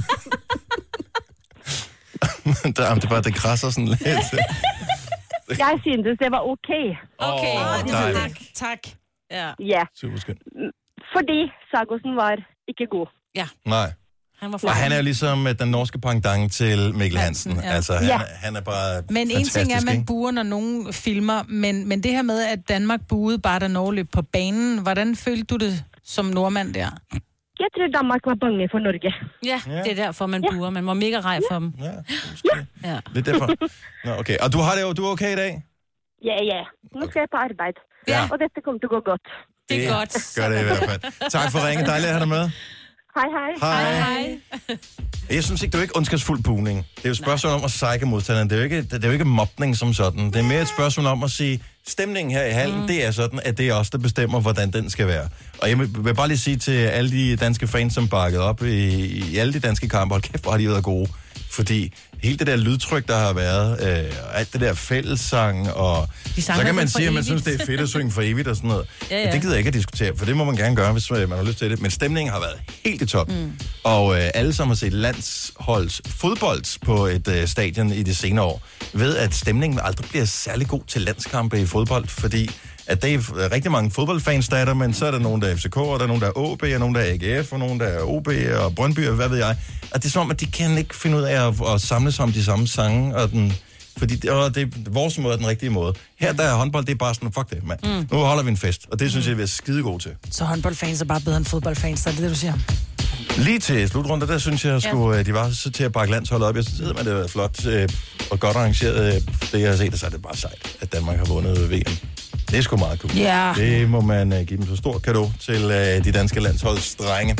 I: der, det er bare, det krasser sådan lidt.
O: Jeg synes, det var okay.
G: Okay,
I: oh,
G: tak. Tak. Ja.
O: Ja.
I: Super skønt.
O: Fordi Sagosen var ikke god.
F: Ja.
I: Nej.
F: Han var
I: og han er jo ligesom den norske pendant til Mikkel Hansen.
G: Hansen ja.
I: Altså, han,
O: ja.
I: han er bare
G: men en ting er, at man buer, når nogen filmer, men, men det her med, at Danmark buede bare, da Norge løb på banen, hvordan følte du det som nordmand der?
O: Jeg tror, Danmark var bange for Norge.
F: Ja, ja. Det er derfor, man buer. Ja. Man må mega rej for dem.
I: Ja, ja. ja. Det er derfor. Nå, okay. Og du har det jo, du er okay i dag?
O: Ja, ja. Nu skal jeg på arbejde.
I: Ja.
O: Og dette kommer til at gå godt.
F: Det er
I: det
F: godt.
I: Gør det i hvert fald. Tak for ringen. Dejligt at have dig med.
O: Hej, hej.
I: Hej.
F: Hej.
I: Jeg synes ikke, det er jo ikke ondskabsfuld buning. Det er jo et spørgsmål om at psyke modstanderen. Det er jo ikke, det er jo ikke mobning som sådan. Det er mere et spørgsmål om at sige, stemningen her i hallen, mm. det er sådan, at det er os, der bestemmer, hvordan den skal være. Og jeg vil bare lige sige til alle de danske fans, som bakkede op i, i alle de danske kampe, hold kæft, hvor har de været gode. Fordi hele det der lydtryk, der har været, øh, alt det der fællessang, og så kan man sige, at man synes, det er fedt at synge for evigt og sådan noget. Ja, ja. Men det gider jeg ikke at diskutere, for det må man gerne gøre, hvis man har lyst til det. Men stemningen har været helt i top. Mm. Og øh, alle, som har set landsholds fodbold på et øh, stadion i de senere år, ved, at stemningen aldrig bliver særlig god til landskampe i fodbold, fordi at det er rigtig mange fodboldfans, der er der, men så er der nogen, der er F C K, og der er nogen, der er O B, og nogen, der er A G F, og nogen, der er O B og Brøndby, og hvad ved jeg. Og det er som om, at de kan ikke finde ud af at, at samles om de samme sange, og den, fordi det, og det er vores måde, den rigtige måde. Her der er håndbold, det er bare sådan, fuck det, mand. Mm. Nu holder vi en fest, og det synes jeg, vi er skide gode til.
G: Så håndboldfans er bare bedre end fodboldfans, er det det, du siger?
I: Lige til slutrunde, der synes jeg, at ja. de var så til at bakke landsholdet op. Jeg synes, at det har været flot øh, og godt arrangeret. Øh, det jeg har set, så er det bare sejt, at Danmark har vundet V M. Det er sgu meget cool.
G: Ja.
I: Det må man uh, give dem så stort cadeau til uh, de danske landsholdsdrenge.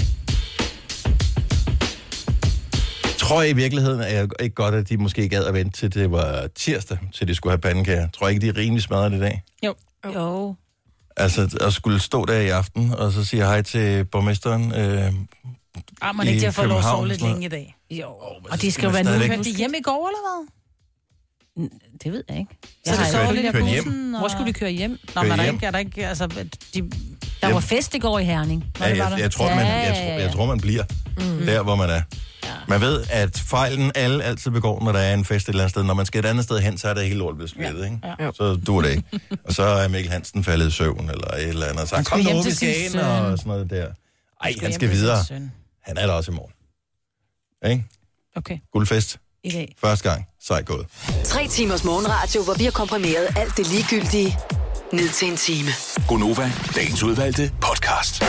I: Tror jeg i virkeligheden er ikke godt, at de måske gad at vente til det var tirsdag, til de skulle have pandekager. Tror jeg ikke, de er rimelig smadret i dag?
G: Jo. Jo.
I: Altså, at skulle stå der i aften, og så sige hej til borgmesteren øh,
G: Ah, man
I: i
G: ikke, de har fået lov at sove
I: København,
G: lidt
I: sådan
G: længe i dag. Jo,
F: Og de skal jo
I: men
F: være nu.
I: stadigvæk-
G: Kørte de hjem i går, eller hvad?
F: Det ved jeg ikke.
G: Så
F: Jeg
G: det
F: har
G: sover
F: ikke-
G: lidt i
I: kørt hjem.
G: bussen, og...
F: Hvor skulle de køre hjem?
G: Nå,
I: Køre
G: men er der
I: hjem.
G: ikke, er der ikke, altså, de...
F: Der var fest i går i Herning.
I: Ja, jeg, jeg, tror, man, jeg,
F: Ja, ja,
I: tror,
F: ja.
I: jeg tror, man bliver mm. der, hvor man er. Ja. Man ved, at fejlen alle altid begår, når der er en fest et eller andet sted. Når man skal et andet sted hen, så er det hele lortet blevet splittet, ikke?
G: Ja.
I: Så duer det ikke. Og så er Mikkel Hansen faldet i søvn, eller et eller andet. Og så
G: Han
I: han kom
G: skal hjem
I: nu,
G: til
I: vi skal
G: sin
I: ind,
G: søn.
I: og sådan noget der. Ej, han
G: hjem
I: skal
G: til sin
I: videre.
G: søn.
I: Han er der også i morgen. Ikke?
G: Okay.
I: Guldfest.
F: I dag.
I: Første gang. Sejt gået.
K: Tre timers morgenradio, hvor vi har komprimeret alt det ligegyldige ned til en time.
A: Gonova, dagens udvalgte podcast.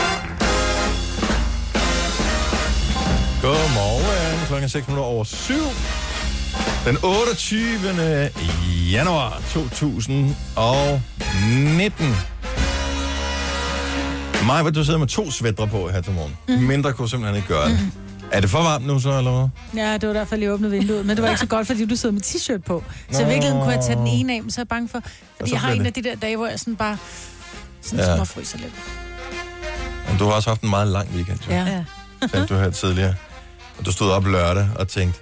I: Godmorgen. Klokken seks minutter over syv. Den otteogtyvende januar to tusind nitten. Maja, hvad du sidder med to svætre på her til morgen. Mm. Mindre kunne simpelthen ikke gøre det. Mm. Er det for varmt nu så, eller hvad?
G: Ja, det var derfor, jeg lige åbnede vinduet. Men det var ikke så godt, fordi du sidder med t-shirt på. Så i
I: Nå.
G: virkeligheden kunne jeg tage den ene af, men så er jeg bange for... Fordi
I: så
G: jeg har
I: bliver
G: en
I: det-
G: af de der dage, hvor jeg sådan bare... Sådan
I: Ja.
G: ja. småfryser lidt.
I: Men du har også haft en meget lang weekend, jo.
G: Ja.
F: Ja.
I: Sagde du her tidligere. Og du stod op lørdag og tænkte...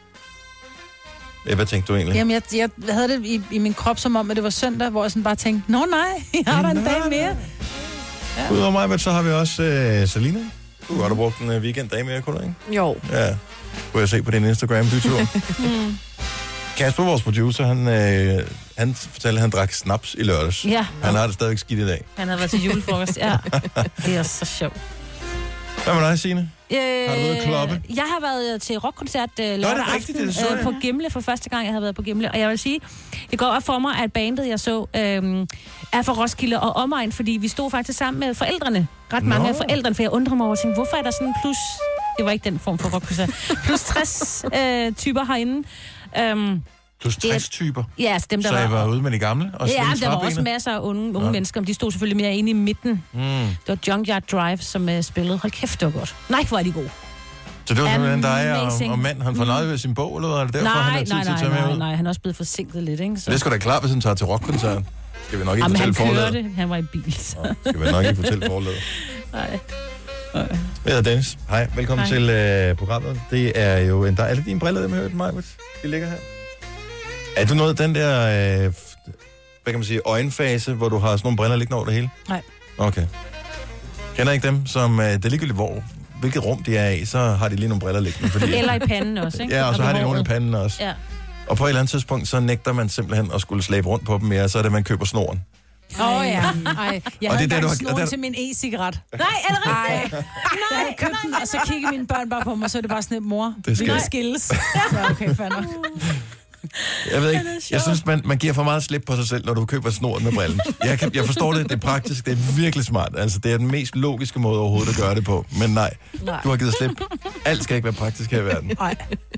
I: Ja, hvad tænkte du egentlig?
G: Jamen, jeg, jeg havde det i, i min krop som om, at det var søndag, hvor jeg sådan bare tænkte, nå nej, jeg har da en dag mere. Ja.
I: Udover mig, men så har vi også øh, Selina. Du kunne godt have brugt en øh, weekenddag mere, kunne du ikke?
H: Jo.
I: Ja. Kunne jeg se på din Instagram-bytur.
F: Mm.
I: Kasper, vores producer, han, øh, han fortalte, at han drak snaps i lørdags.
F: Ja.
I: Han har det stadigvæk skidt i dag.
F: Han har været til julefrokost, ja. Det er så sjovt.
I: Hvad med dig, Signe?
F: Øh,
I: Har du været at kloppe?
F: Jeg har været til rockkoncert øh,
I: det
F: lørdag
I: er rigtigt,
F: aften
I: det så jeg.
F: øh, på Gimle for første gang, jeg har været på Gimle. Og jeg vil sige, det går op for mig, at bandet, jeg så, øh, er fra Roskilde og omegn, fordi vi stod faktisk sammen med forældrene. Ret mange
I: Nå.
F: af forældrene, for jeg undrer mig over, tænkte, hvorfor er der sådan en plus... Det var ikke den form for rockkoncert. Plus tres øh, typer herinde. Um,
I: Plus tres typer.
F: Ja, altså dem, der
I: Så
F: var...
I: jeg var ude med de gamle og
F: Ja,
I: svinge
F: der var også
I: træbenet?
F: masser af unge, unge
I: Nå.
F: mennesker, men de stod selvfølgelig mere inde i midten.
I: Mm.
F: Det var Junkyard Drive, som uh, spillede. Hold kæft, det var godt. Nej, hvor er de gode.
I: Så det var simpelthen dig
F: Amazing.
I: og, og mand, han får noget ved sin bog, eller hvad? Er det derfor,
F: nej,
I: han har tid
F: nej,
I: til at
F: nej,
I: tage med
F: nej,
I: ud?
F: nej, han er også blevet forsinket lidt, ikke? Så.
I: Det er sgu da klart, hvis han tager til rockkoncert. Skal vi nok ikke
F: Jamen, han
I: fortælle forladet.
F: kørte, han var i bil. Så.
I: Skal vi nok ikke fortælle forladet.
F: Nej.
I: Jeg hedder Dennis. Hej, velkommen
F: Hej.
I: til øh, programmet. Det er jo en... Der er det dine briller, dem har hørt mig, de ligger her. Er du nået den der, øh, f- hvad kan man sige, øjenfase, hvor du har sådan nogle briller liggende over det hele?
G: Nej.
I: Okay. Kender ikke dem, som... Øh, det er ligegyldigt, hvor, hvilket rum de er i, så har de lige nogle briller liggende. Fordi,
F: Eller i panden også, ikke?
I: ja, og så
F: på
I: har de nogle i
F: håret.
I: panden også.
F: Ja.
I: Og på et eller andet tidspunkt, så nægter man simpelthen at skulle slæbe rundt på dem mere, så er det, man køber snoren.
G: Åh oh, ja. Ej, jeg
I: Og
G: havde
I: det er der,
G: engang
I: du har-
G: snoren
I: der-
G: til min e-cigaret.
F: Nej, er det
G: Ej.
F: rigtigt?
G: Jeg havde købt den, og så kiggede mine børn bare på mig, og så er det bare sådan et mor.
I: Det skal
G: vi kan
I: ikke.
G: skilles. Så okay, fair nok.
I: Jeg ved ikke, jeg synes, man, man giver for meget slip på sig selv, når du køber snoren med brillen. Jeg, kan, jeg forstår det, det er praktisk, det er virkelig smart. Altså, det er den mest logiske måde overhovedet at gøre det på. Men nej,
G: Nej.
I: du har givet slip. Alt skal ikke være praktisk her i verden.
G: Nej.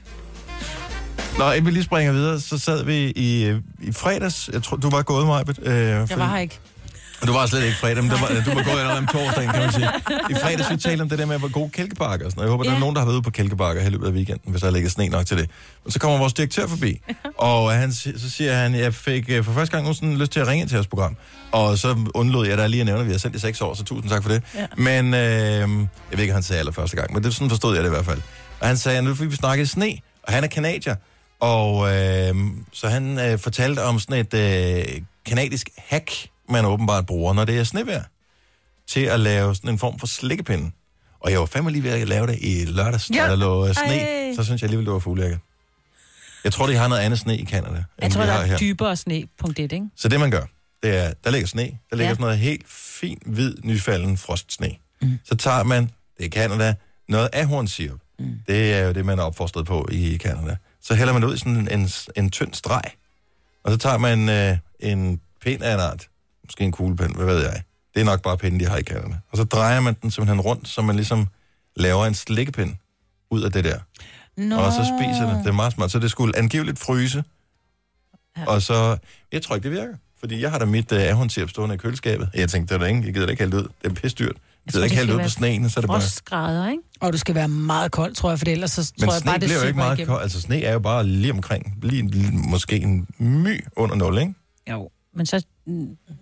I: Nå, inden vi lige springer videre, så sad vi i, øh, i fredags. Jeg tror, du var gået, Majbet. Øh,
G: Jeg var her ikke.
I: Du var slet ikke fredag, men du var, du var gået allerede om torsdagen, kan man sige. I fredags vi talte om det der med, hvor gode kælkebakker og sådan noget. Jeg håber, ja. der er nogen, der har været ude på kælkebakker her i løbet af weekenden, hvis der ligger sne nok til det. Men så kommer vores direktør forbi, og han, så siger han, jeg fik øh, for første gang nogen sådan lyst til at ringe ind til jeres program. Og så undlod jeg da lige at nævne, at vi har sendt i seks år, så tusind tak for det. Ja. Men øh, jeg ved ikke, om han sagde allerførste gang, men det sådan forstod jeg det i hvert fald. Og han sagde, nu fik vi snakket sne, og han er kanadier. Og øh, så han øh, fortalte om sådan et øh, kanadisk hack, man åbenbart bruger, når det er snevejr, til at lave sådan en form for slikkepinde. Og jeg var fandme lige ved at lave det i lørdags, ja. Der lå sne, Ej. Så synes jeg alligevel, det var fuldlækkert. Jeg tror, de har noget andet sne i Canada,
F: Jeg tror,
I: vi
F: der
I: har
F: er
I: her.
F: dybere sne, punkt et, ikke?
I: Så det, man gør, det er, der ligger sne, der ligger
F: Ja.
I: sådan noget helt fin, hvid, nyfalden frostsne. Mm. Så tager man, det er Canada, noget ahornsirup. Mm. Det er jo det, man er opfostret på i Canada. Så hælder man ud i sådan en, en, en tynd streg, og så tager man øh, en pind af en art, måske en kuglepind, hvad ved jeg. Det er nok bare pinden, de har i Canada. Og så drejer man den simpelthen rundt, så man ligesom laver en slikkepind ud af det der.
G: Nå.
I: Og så spiser det. Det er meget smart. Så det skulle angiveligt fryse. Ja. Og så, jeg tror ikke, det virker. Fordi jeg har da mit uh, ahornsirup stående i køleskabet. Jeg tænkte, det er der ingen. Jeg gider da ikke hælde ud. Det er pisdyrt. Jeg gider ikke hælde ud på sneen, så er det bare...
F: Frostgrader, ikke?
G: Og du skal være meget kold, tror jeg, for ellers så
I: Men
G: tror jeg
I: sne
G: bare, det
I: bliver jo ikke
G: siver
I: meget
G: igennem.
I: kold. Altså, sne er jo bare lige omkring. Lige, lige måske en my under nul, ikke?
F: Jo, men så... mm,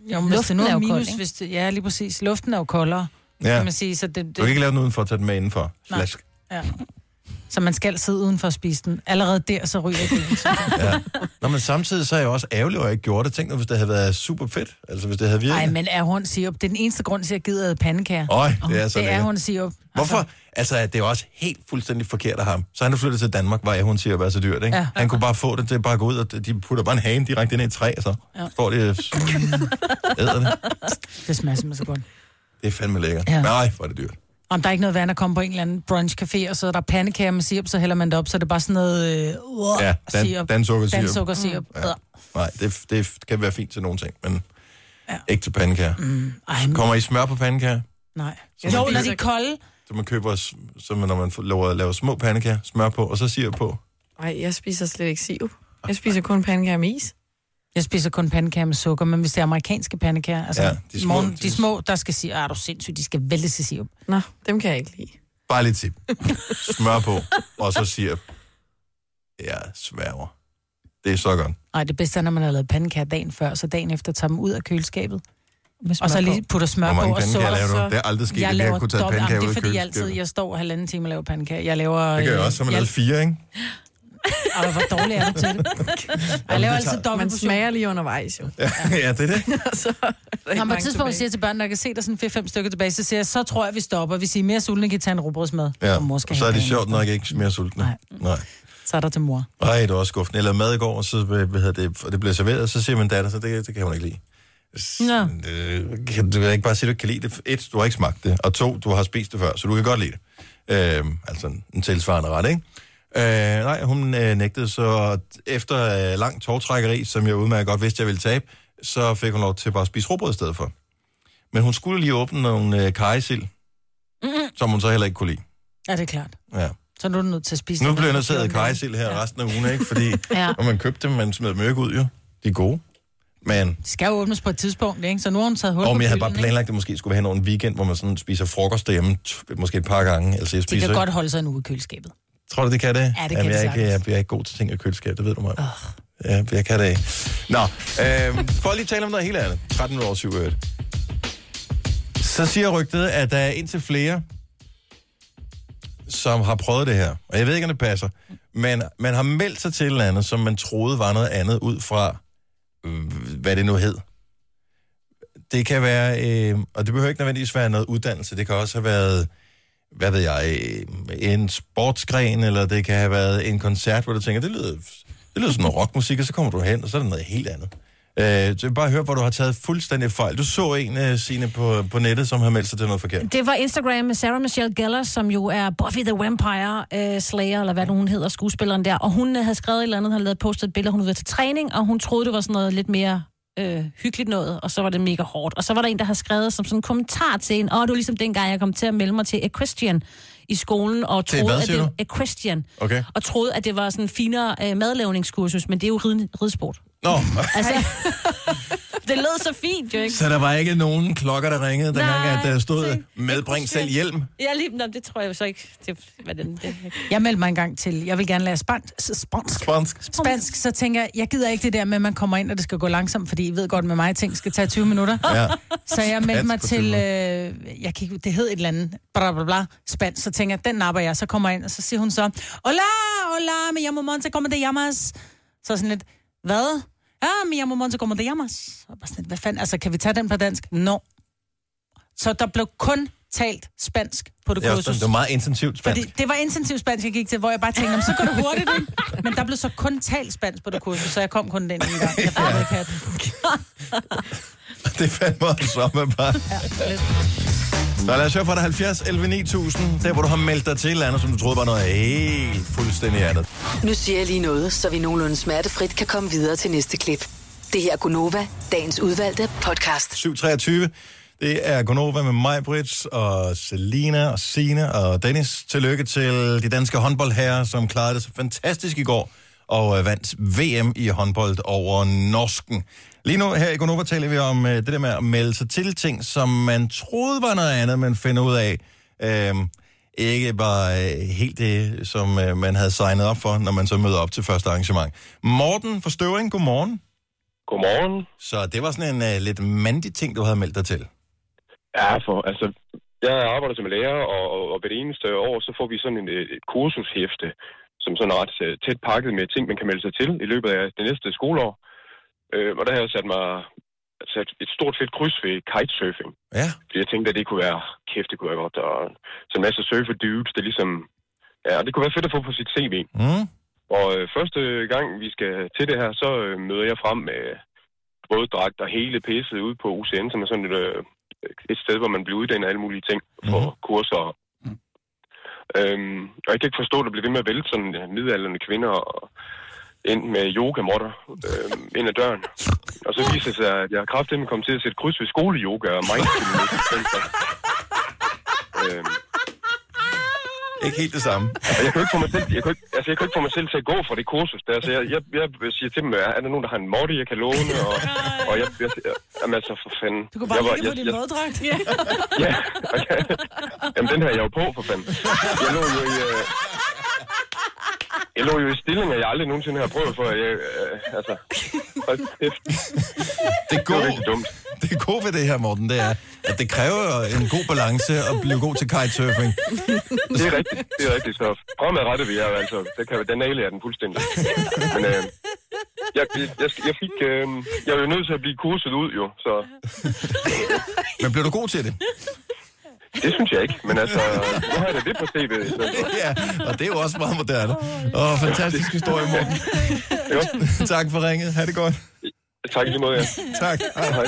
G: Jo, men hvis det nu
F: er
G: er
F: jo
G: minus,
F: kold, ikke?
G: hvis det, ja, lige præcis. Luften er jo koldere,
I: Ja.
G: kan man sige. Så, det, det,
I: Du kan ikke lave den uden for at tage den med indenfor.
G: Nej.
I: Flask.
G: ja. Så man skal sidde udenfor og spise den. Allerede der, så ryger det.
I: Ja. Nå, men samtidig så er jeg også ærgerlig, at jeg ikke gjorde det. Tænk nu, hvis det havde været super fedt. Altså, hvis det havde virket.
G: Nej, men er hun sirup? Det er den eneste grund til, at jeg gider pandekager.
I: Øj, det er så
G: Det er
I: lækkert.
G: hun sirup.
I: Hvorfor? Altså, det er jo også helt fuldstændig forkert af ham. Så han er flyttet til Danmark, hvor jeg, hun siger, at være så dyrt, ikke?
G: Ja.
I: Han kunne bare få det til at bare gå ud, og de putter bare en hane direkte ind i et træ, og så
G: Ja.
I: får de æder det.
G: Det smager simpelthen så godt.
I: Det er fandme lækkert.
G: Ja.
I: Ja. Nej, hvor er det dyrt.
G: Om der er ikke noget vand at komme på en eller anden brunch-café, og så er der pandekager med sirup, så hælder man det op, så er det bare sådan noget øh, uh,
I: Ja, dan,
G: sirup.
I: dansukkersirup.
G: Dansukkersirup.
I: Ja. Nej, det, det kan være fint til nogle ting, men
G: Ja.
I: ikke til pandekager.
G: Mm. Ej, men-
I: Kommer I smør på pandekager?
G: Nej.
I: Så
G: Jo,
I: man
G: når
I: køber-
G: de er kolde.
I: Så man køber, s- så man, når man får- laver, laver små pandekager, smør på, og så sirup på.
H: Nej, jeg spiser slet ikke sirup. Jeg spiser kun pandekager med is.
G: Jeg spiser kun pandekager med sukker, men hvis det er amerikanske pandekager, altså
I: Ja,
G: ja,
I: de
G: de,
I: små-
G: små,
I: de-
G: de små, der skal sige, ah, er du sindssygt, de skal væltes til sirup.
H: Nå, dem kan jeg ikke lide.
I: Bare lidt tip. Smør på, og så sirup. Ja, sværger. Det er så godt.
G: Nej, det bedste er, når man har lavet pandekager dagen før, så dagen efter tager dem ud af køleskabet.
F: Med smør
G: Og så
F: på.
G: lige putter smør
I: Hvor
G: på
I: mange
G: og
I: pandekager
G: sukker.
I: laver du? Det er aldrig sket,
G: Jeg
I: at jeg
G: laver
I: kunne tage
G: dobbelt-
I: pandekager
G: Jamen,
I: ud
G: det
I: af
G: er fordi, jeg altid
I: køleskabet.
G: jeg står halvanden time og laver pandekager. Jeg laver...
I: Det gør jeg
G: øh,
I: også, så man
G: jeg-
I: lavede fire, ikke?
G: Ej, hvor dårlig er du til det? Jeg laver altid dobbelt
H: Man
G: portion.
H: smager lige undervejs, jo.
I: Ja, ja, det er det.
H: så er der ikke
G: Når man på
H: mange
G: et tidspunkt
H: tilbage.
G: siger til børnene, når jeg kan se, der er sådan fire fem stykker tilbage, så siger jeg, så tror jeg, vi stopper. Vi siger, mere sultne kan I tage en rugbrødsmad.
I: Ja,
G: Og mor skal
I: og så er
G: have
I: det
G: dagen
I: sjovt
G: efter.
I: nok ikke mere sultne. Nej. Nej.
G: Så er der til mor.
I: Ej, det var også skuffende. Jeg lavede mad i går, og så hvad hedder det, og det blev serveret, og så siger min datter, så det, det kan hun ikke lide.
G: Nå.
I: Øh, kan- Du kan ikke bare sige, at du ikke kan lide det. Et, du har ikke smagt det, og to, du har spist det før, så du kan godt lide det. Øh, altså en tilsvarende ret, ikke? Øh, nej, hun øh, nægtede, så efter øh, lang tårtrækkeri, som jeg udmærket godt vidste, jeg ville tabe, så fik hun lov til bare at spise råbrød i stedet for. Men hun skulle lige åbne nogle øh, kajsild,
G: Mm-hmm.
I: som hun så heller ikke kunne lide.
G: Ja, det er klart.
I: Ja.
G: Så nu er du nødt til at spise
I: Nu
G: den
I: bliver jeg
G: der
I: nødt til at
G: fjorten dage.
I: kajsild her ja. resten af ugen, ikke? Fordi
G: Ja.
I: når man købte dem, man smed dem jo ikke ud, jo. De er gode. Men,
G: De skal jo åbnes på et tidspunkt, ikke? Så nu har hun taget hul
I: og
G: på
I: jeg havde bare
G: køllen, ikke?
I: planlagt, at det måske skulle være over en weekend, hvor man sådan spiser frokost derhjemme, t- måske et par gange. Altså, jeg
G: De
I: spiser
G: kan
I: ikke.
G: godt holde sig en uge i køleskabet.
I: Tror du, det kan det?
G: Ja, det kan
I: Jamen,
G: det
I: jeg, er ikke,
G: sagtens.
I: jeg, jeg er ikke god til ting i køleskab, det ved du mig. Oh. Ja, jeg kan det ikke. Nå, øh, for at lige tale om noget helt andet. tretten minutter over syv otte. Så siger rygtet, at der er indtil flere, som har prøvet det her. Og jeg ved ikke, om det passer. Men man har meldt sig til et eller andet, som man troede var noget andet ud fra, øh, hvad det nu hed. Det kan være, øh, og det behøver ikke nødvendigvis være noget uddannelse. Det kan også have været, hvad ved jeg, øh, en sportsgren, eller det kan have været en koncert, hvor du tænker, det lyder, det lyder som noget rockmusik, og så kommer du hen, og så er det noget helt andet. Øh, så jeg vil bare høre, hvor du har taget fuldstændig fejl. Du så en af sine på, på nettet, som har meldt sig til noget forkert.
F: Det var Instagram med Sarah Michelle Gellar, som jo er Buffy the Vampire uh, Slayer, eller hvad hun hedder, skuespilleren der. Og hun uh, havde skrevet et eller andet, havde lavet postet et billede, hun havde været til træning, og hun troede, det var sådan noget lidt mere øh, hyggeligt noget, og så var det mega hårdt. Og så var der en, der havde skrevet som sådan en kommentar til en, åh, oh, det var ligesom dengang, jeg kom til at melde mig til Equestrian i skolen, og
I: Til
F: troede,
I: hvad,
F: at
I: siger
F: det
I: du?
F: Equestrian,
I: Okay.
F: og troede, at det var sådan en finere øh, madlavningskursus, men det er jo rid, ridsport.
I: Nå,
F: Altså, det lød så fint, jo ikke?
I: så der var ikke nogen klokker, der ringede, dengang
F: Nej,
I: at der stod, medbring selv hjelm.
F: Ja, lige, nå, det tror jeg jo så ikke. Det, hvad den, det,
G: Jeg meldte mig en gang til, jeg vil gerne lære spansk. Spansk.
I: Spansk.
G: Spansk, så tænker jeg, jeg gider ikke det der med, at man kommer ind, og det skal gå langsomt, fordi I ved godt med mig, ting skal tage tyve minutter.
I: Ja.
G: Så jeg meldte mig
I: Spansk på
G: til, øh, jeg kan, det hed et eller andet, bla bla bla, spansk, så tænker jeg, den napper jeg, så kommer jeg ind, og så siger hun så, hola, hola, me llamo Monte, como te llamas? Så sådan lidt, hvad? Ja, me llamo Monte, como te llamas? Og bare sådan lidt, hvad fanden, altså kan vi tage den på dansk? No. Så der blev kun talt spansk på det
I: Det, er også,
G: kursus.
I: det var meget intensivt spansk.
G: Fordi det var intensivt spansk, jeg gik til, hvor jeg bare tænkte, "Nå, så går det hurtigt ind." Men der blev så kun talt spansk på det kursus, så jeg kom kun den ene gang. Jeg fattede ikke, at...
I: Det fandt mig så med bare. Så lad os høre fra dig halvfjerds elleve ni tusind, der hvor du har meldt dig til et eller andet, som du troede var noget helt fuldstændig andet.
K: Nu siger jeg lige noget, så vi nogenlunde smertefrit kan komme videre til næste klip. Det her er Gunova, dagens udvalgte podcast.
I: syv treogtyve. Det er Gonova med mig, Brits, og Selina, og Signe, og Dennis. Tillykke til de danske håndboldherrer, som klarede det så fantastisk i går, og øh, vandt V M i håndbold over norsken. Lige nu her i Gonova taler vi om øh, det der med at melde sig til ting, som man troede var noget andet, men finder ud af, øh, ikke bare øh, helt det, som øh, man havde signet op for, når man så møder op til første arrangement. Morten fra Støvring, godmorgen.
P: Godmorgen.
I: Så det var sådan en uh, lidt mandig ting, du havde meldt dig til.
P: Ja, for altså, jeg arbejder som lærer, og, og, og ved det eneste år, så får vi sådan en, et kursushæfte, som sådan ret uh, tæt pakket med ting, man kan melde sig til i løbet af det næste skoleår. Uh, og der har jeg sat mig sat et stort fedt kryds ved kitesurfing.
I: Ja.
P: Fordi jeg tænkte, at det kunne være, kæft, det kunne være godt, og så en masse surfer dudes, det ligesom, ja, det kunne være fedt at få på sit C V.
I: Mm.
P: Og øh, første gang, vi skal til det her, så øh, møder jeg frem med våddragt og hele pisset ude på U C N, som er sådan et, øh, et sted, hvor man bliver uddannet af alle mulige ting for mm. kurser. Mm. Øhm, og jeg kan ikke forstå, at der bliver ved med at vælte sådan ja, midaldrende kvinder og ind med yogamotter øh, ind ad døren. Og så viser det sig, at jeg har kraftigt kommet til at sætte kryds ved skoleyoga og mindfulness. øhm,
I: Ikke helt det samme.
P: Jeg kan ikke få mig selv, jeg kan ikke, altså jeg kan ikke få mig selv til at gå fra det kursus der. Så jeg, jeg, jeg siger til dem, er der nogen, der har en måtte, jeg kan låne? Og, og jeg, jeg, jeg, jamen altså for fanden.
G: Du kan bare
P: jeg var,
G: ligge på
P: jeg,
G: din
P: jeg,
G: våddragt.
P: Ja. ja okay. Jamen den her er jeg jo på for fanden. Jeg lå jo i... Øh, Jeg lå jo i stillinger, jeg aldrig nogensinde har prøvet for. Jeg, øh, altså,
I: det er gode, det, dumt. det er gode ved det her, Morten, det er, at det kræver en god balance at blive god til kitesurfing.
P: Det er rigtigt, det er rigtigt. Så fremadrettet vil jeg altså, det kan, den nailer jeg den fuldstændig. Men øh, jeg, jeg, jeg fik, øh, jeg var jo nødt til at blive kurset ud, jo, så...
I: Men blev du god til det?
P: Det synes jeg ikke, men altså, nu har jeg da det på C V.
I: Ja, og det er jo også meget moderne. Åh, fantastisk historie, Morten. Tak for ringet. Ha' det godt.
P: Tak lige måde, ja.
I: Tak. Hej, hej.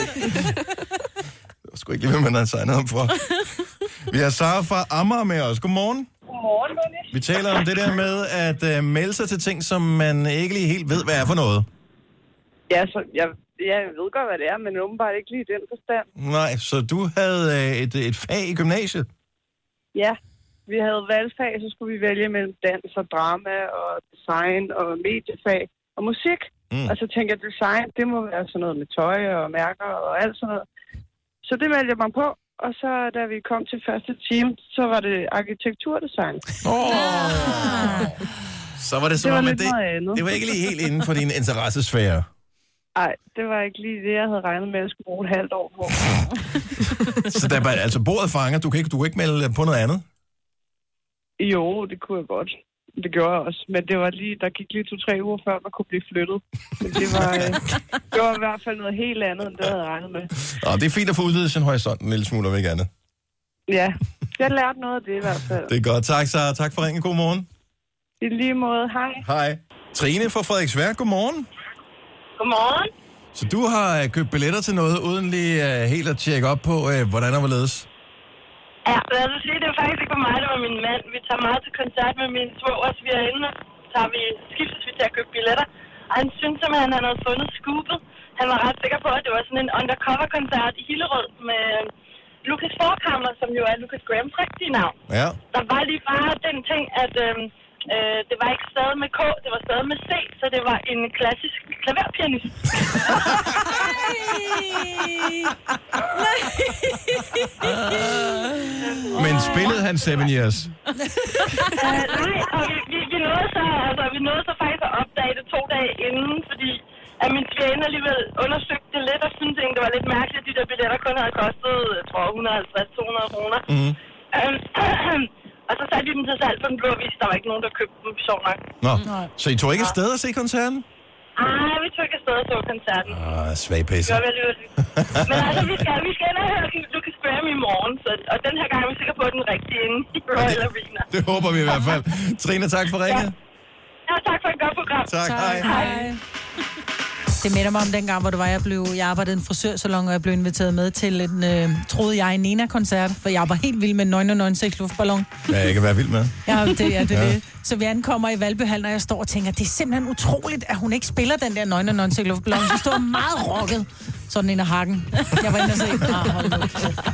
I: Det var sgu ikke lige, hvad man har signet op for. Vi har Sara fra Amager med os. Godmorgen.
O: Godmorgen, Dennis.
I: Vi taler om det der med at uh, melde sig til ting, som man ikke lige helt ved, hvad er for noget.
O: Ja, så jeg, jeg ved godt, hvad det er, men åbenbart ikke lige i den forstand.
I: Nej, så du havde uh, et, et fag i gymnasiet?
O: Ja, vi havde valgfag, så skulle vi vælge mellem dans og drama og design og mediefag og musik. Mm. Og så tænkte jeg, design, det må være sådan noget med tøj og mærker og alt sådan noget. Så det meldte jeg mig på, og så da vi kom til første time, så var det arkitekturdesign.
I: Åh! Oh. Så var det som
O: det var
I: om,
O: at det,
I: det var ikke lige helt inden for din interessesfære.
O: Nej, det var ikke lige det, jeg havde regnet med, at jeg skulle bruge et halvt år på.
I: Så der var altså bordet fanger, du kan ikke, du kan ikke melde på noget andet?
O: Jo, det kunne jeg godt. Det gjorde jeg også. Men det var lige, der gik lige to-tre uger før, man kunne blive flyttet. Men det var, øh, det var i hvert fald noget helt andet, end det, jeg havde regnet med.
I: Nå, det er fint at få udvidet sin horisont en lille smule, om ikke andet.
O: Ja, jeg lærte noget af det i hvert fald.
I: Det er godt. Tak, Sara. Tak for ringen. God morgen.
O: I lige måde. Hej.
I: Hej. Trine fra Frederiksværk. Godmorgen.
O: Godmorgen.
I: Så du har uh, købt billetter til noget, uden lige uh, helt at tjekke op på, uh, hvordan og hvorledes?
Q: Ja, lad os sige, det var faktisk ikke for mig, det var min mand. Vi tager meget til koncert med min svogers svigerinde, så tager vi, skiftes vi til at købe billetter. Og han synes simpelthen, at han havde fundet scoopet. Han var ret sikker på, at det var sådan en undercover-koncert i Hillerød med Lucas Forkammer, som jo er Lucas Grahams rigtige navn.
I: Ja.
Q: Der var lige bare den ting, at øh, øh, det var ikke stadig med K, det var stadig med C, så det var en klassisk klaverpianist.
I: Men spillede han Seven Years?
Q: uh, nej, og vi, vi, vi, nåede så, altså, vi nåede så faktisk at opdage det to dage inden, fordi at min svigerinde alligevel undersøgte det lidt, og syntes egentlig, det var lidt mærkeligt, at de der billetter kun havde kostet, jeg tror, et hundrede og halvtreds til to hundrede kroner.
I: Mm.
Q: Um, og så satte vi dem til salg på Den Blå Avis. Der var ikke nogen, der købte dem, sjovt nok.
I: Nå, så I tog ikke afsted at se koncerten?
Q: Ej, vi tog ikke afsted at så koncerten.
I: Ah, svag pisse.
Q: Det var vel lidt. Men altså, vi skal, vi skal ind og høre Lucas Graham i morgen, så, og den her gang er vi sikker på, at den rigtige inde i Royal Arena.
I: Det håber vi i hvert fald. Trine, tak for ringet.
Q: Ja. Ja, tak for et godt program.
I: Tak, hej.
G: Hej. Det minder mig om dengang, hvor det var, jeg blev, jeg arbejdede i en frisørsalon, og jeg blev inviteret med til en, øh, troede jeg, en Nena-koncert, for jeg var helt vild med nul nul nul seks luftballon.
I: Ja, jeg kan være vild med.
G: Ja, det er det.
I: Ja.
G: det. Så vi ankommer i Valbyhallen, og jeg står og tænker, det er simpelthen utroligt, at hun ikke spiller den der nul nul nul seks luftballon. Så står meget rocket, sådan en af hakken. Jeg var inde og se, ah, hold nu.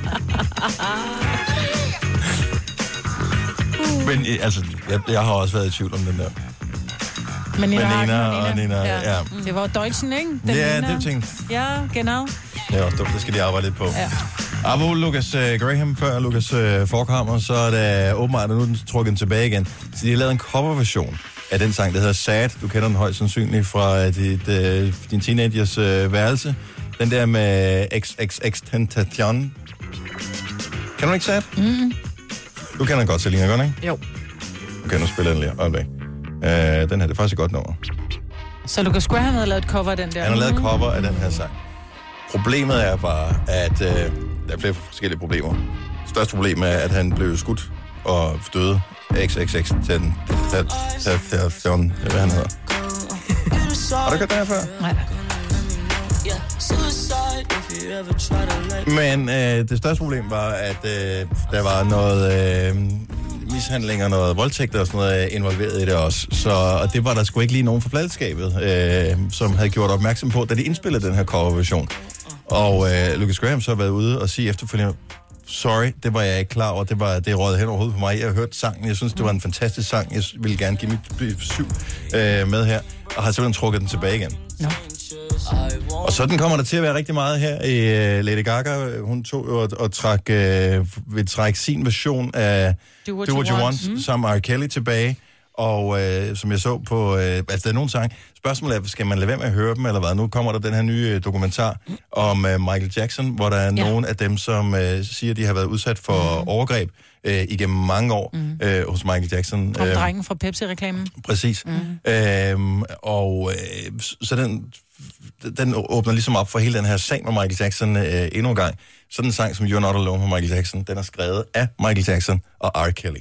I: Men altså, jeg, jeg har også været i tvivl om den der.
G: Men Nina,
I: Nina
G: Hagen,
I: og Nina, ja. ja.
G: Det var Deutschen, ikke? Den
I: Ja,
G: Nina.
I: det tænkte
G: Ja, genau.
I: Det er også dumt, det skal de arbejde lidt på.
G: Ja.
I: Apropos Lucas uh, Graham før Lucas uh, Forkammer, så er det åbenbart, nu er den trukket den tilbage igen. Så de har lavet en coverversion af den sang, der hedder Sad. Du kender den højst sandsynligt fra dit, øh, din teenagers øh, værelse. Den der med X X X Tentacion. Kan du ikke Sad?
G: Mm.
I: Du kender den godt, Selina, godt, ikke?
G: Jo.
I: Okay, nu spiller den lige. Øjeblik. Øh, den her, det er faktisk et godt nummer.
G: Så Lucas Graham havde lavet et cover af den der?
I: Han har lavet et cover af den her sang. Problemet er bare, at øh, der er flere forskellige problemer. Det største problem er, at han blev skudt og døde. X X X Tentacion, hvad han hedder. Har du hørt den her før?
G: Nej.
I: Men øh, det største problem var, at øh, der var noget øh, mishandling og noget voldtægt og sådan noget involveret i det også. Så, og det var der sgu ikke lige nogen fra pladeskabet, øh, som havde gjort opmærksom på, da de indspillede den her coverversion. Og øh, Lucas Graham så har været ude og sige efterfølgende, sorry, det var jeg ikke klar over, det var det rådede hen over hovedet på mig. Jeg har hørt sangen, jeg synes, det var en fantastisk sang. Jeg ville gerne give mit syv øh, med her, og har simpelthen trukket den tilbage igen.
G: No.
I: Og sådan kommer der til at være rigtig meget her i uh, Lady Gaga. Hun tog og, og trak, uh, vil trække sin version af
G: Do What,
I: Do What
G: You,
I: You
G: Want,
I: Want,
G: mm.
I: sammen med R. Kelly tilbage. Og uh, som jeg så på, uh, altså der er nogle sange. Spørgsmålet er, skal man lade være med at høre dem, eller hvad? Nu kommer der den her nye uh, dokumentar om uh, Michael Jackson, hvor der er ja. nogle af dem, som uh, siger, at de har været udsat for mm. overgreb uh, igennem mange år mm. uh, hos Michael Jackson.
G: Om
I: Uh,
G: drengen fra Pepsi-reklamen.
I: Præcis. Mm. Uh, og uh, så den... den åbner ligesom op for hele den her sag med Michael Jackson øh, endnu en gang. Sådan en sang som You're Not Alone med Michael Jackson, den er skrevet af Michael Jackson og R. Kelly.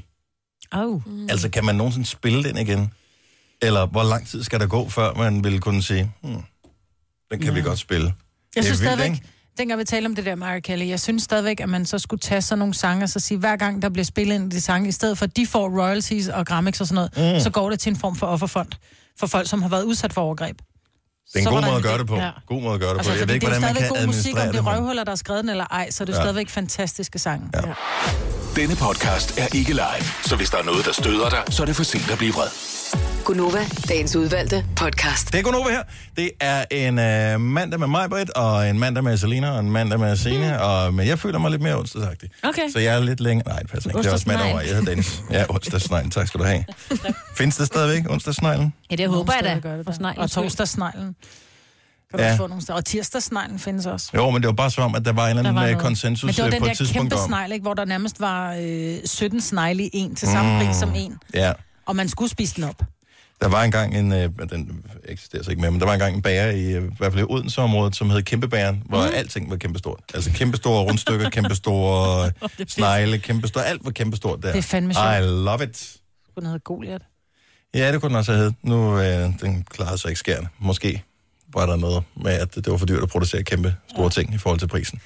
G: Oh. Mm.
I: Altså, kan man nogensinde spille den igen? Eller hvor lang tid skal der gå, før man vil kunne sige, hmm, den kan ja. vi godt spille?
G: Jeg synes
I: vildt,
G: stadigvæk,
I: ikke?
G: dengang vi talte om det der med R. Kelly, jeg synes stadigvæk, at man så skulle tage sådan nogle sange, og så sige, hver gang der bliver spillet ind i de sange, i stedet for at de får royalties og Grammys og sådan noget, mm. så går det til en form for offerfond for folk, som har været udsat for overgreb.
I: Det er en
G: så
I: god måde
G: en
I: at gøre
G: idé.
I: det på.
G: Ja.
I: God måde at gøre det
G: altså,
I: på. Jeg ved ikke,
G: det er
I: hvordan man kan
G: god musik,
I: administrere
G: om det
I: det.
G: er røvhuller, der er skrevet den eller ej, så det er
I: Ja.
G: stadigvæk fantastiske sange. Ja. Ja.
R: Denne podcast er ikke live, så hvis der er noget, der støder dig, så er det for sent at blive vred.
K: Gunova, dagens udvalgte podcast.
I: Det er Gunova her. Det er en øh, mandag med mig, Britt, og en mandag med Selina, og en mandag med Signe, mm. og, men jeg føler mig lidt mere onsdagsagtig.
F: Okay.
I: Så jeg er lidt længere... Nej, det passer ikke. Det er også mandag over. Jeg hedder Dennis. Ja, onsdagssneglen. Tak skal du have. Findes det stadigvæk, onsdagssneglen?
F: Ja, det håber jeg da.
G: Gør det
F: For sneglen
G: og
F: skyld.
G: torsdagssneglen. Kan du
I: Ja.
G: også få nogle steder. Og tirsdagssneglen findes også.
I: Jo, men det var bare som om, at der var en eller
G: Der var
I: anden
G: noget.
I: konsensus
G: Men det var
I: øh,
G: den
I: på
G: der
I: et tidspunkt
G: kæmpe
I: om.
G: snegl, ikke, hvor der nærmest var øh, sytten snegle i en til samme
I: Mm.
G: pris som en.
I: Ja.
G: Og man skulle spise den op.
I: Der var engang en, øh, den eksisterer så ikke mere, men der var engang en bager i, øh, i hvert fald i Odense-området, som hed Kæmpebageren, hvor mm. alting var kæmpestort. Altså kæmpestore rundstykker, kæmpestore snegle, kæmpestore, alt var kæmpestort der.
G: Det er fandme sjovt.
I: I love it.
G: Den hedder Goliath.
I: Ja, det kunne den også have heddet. Nu øh, den klarede sig ikke skærende. Måske var der noget med, at det var for dyrt at producere kæmpe store ja. ting i forhold til prisen.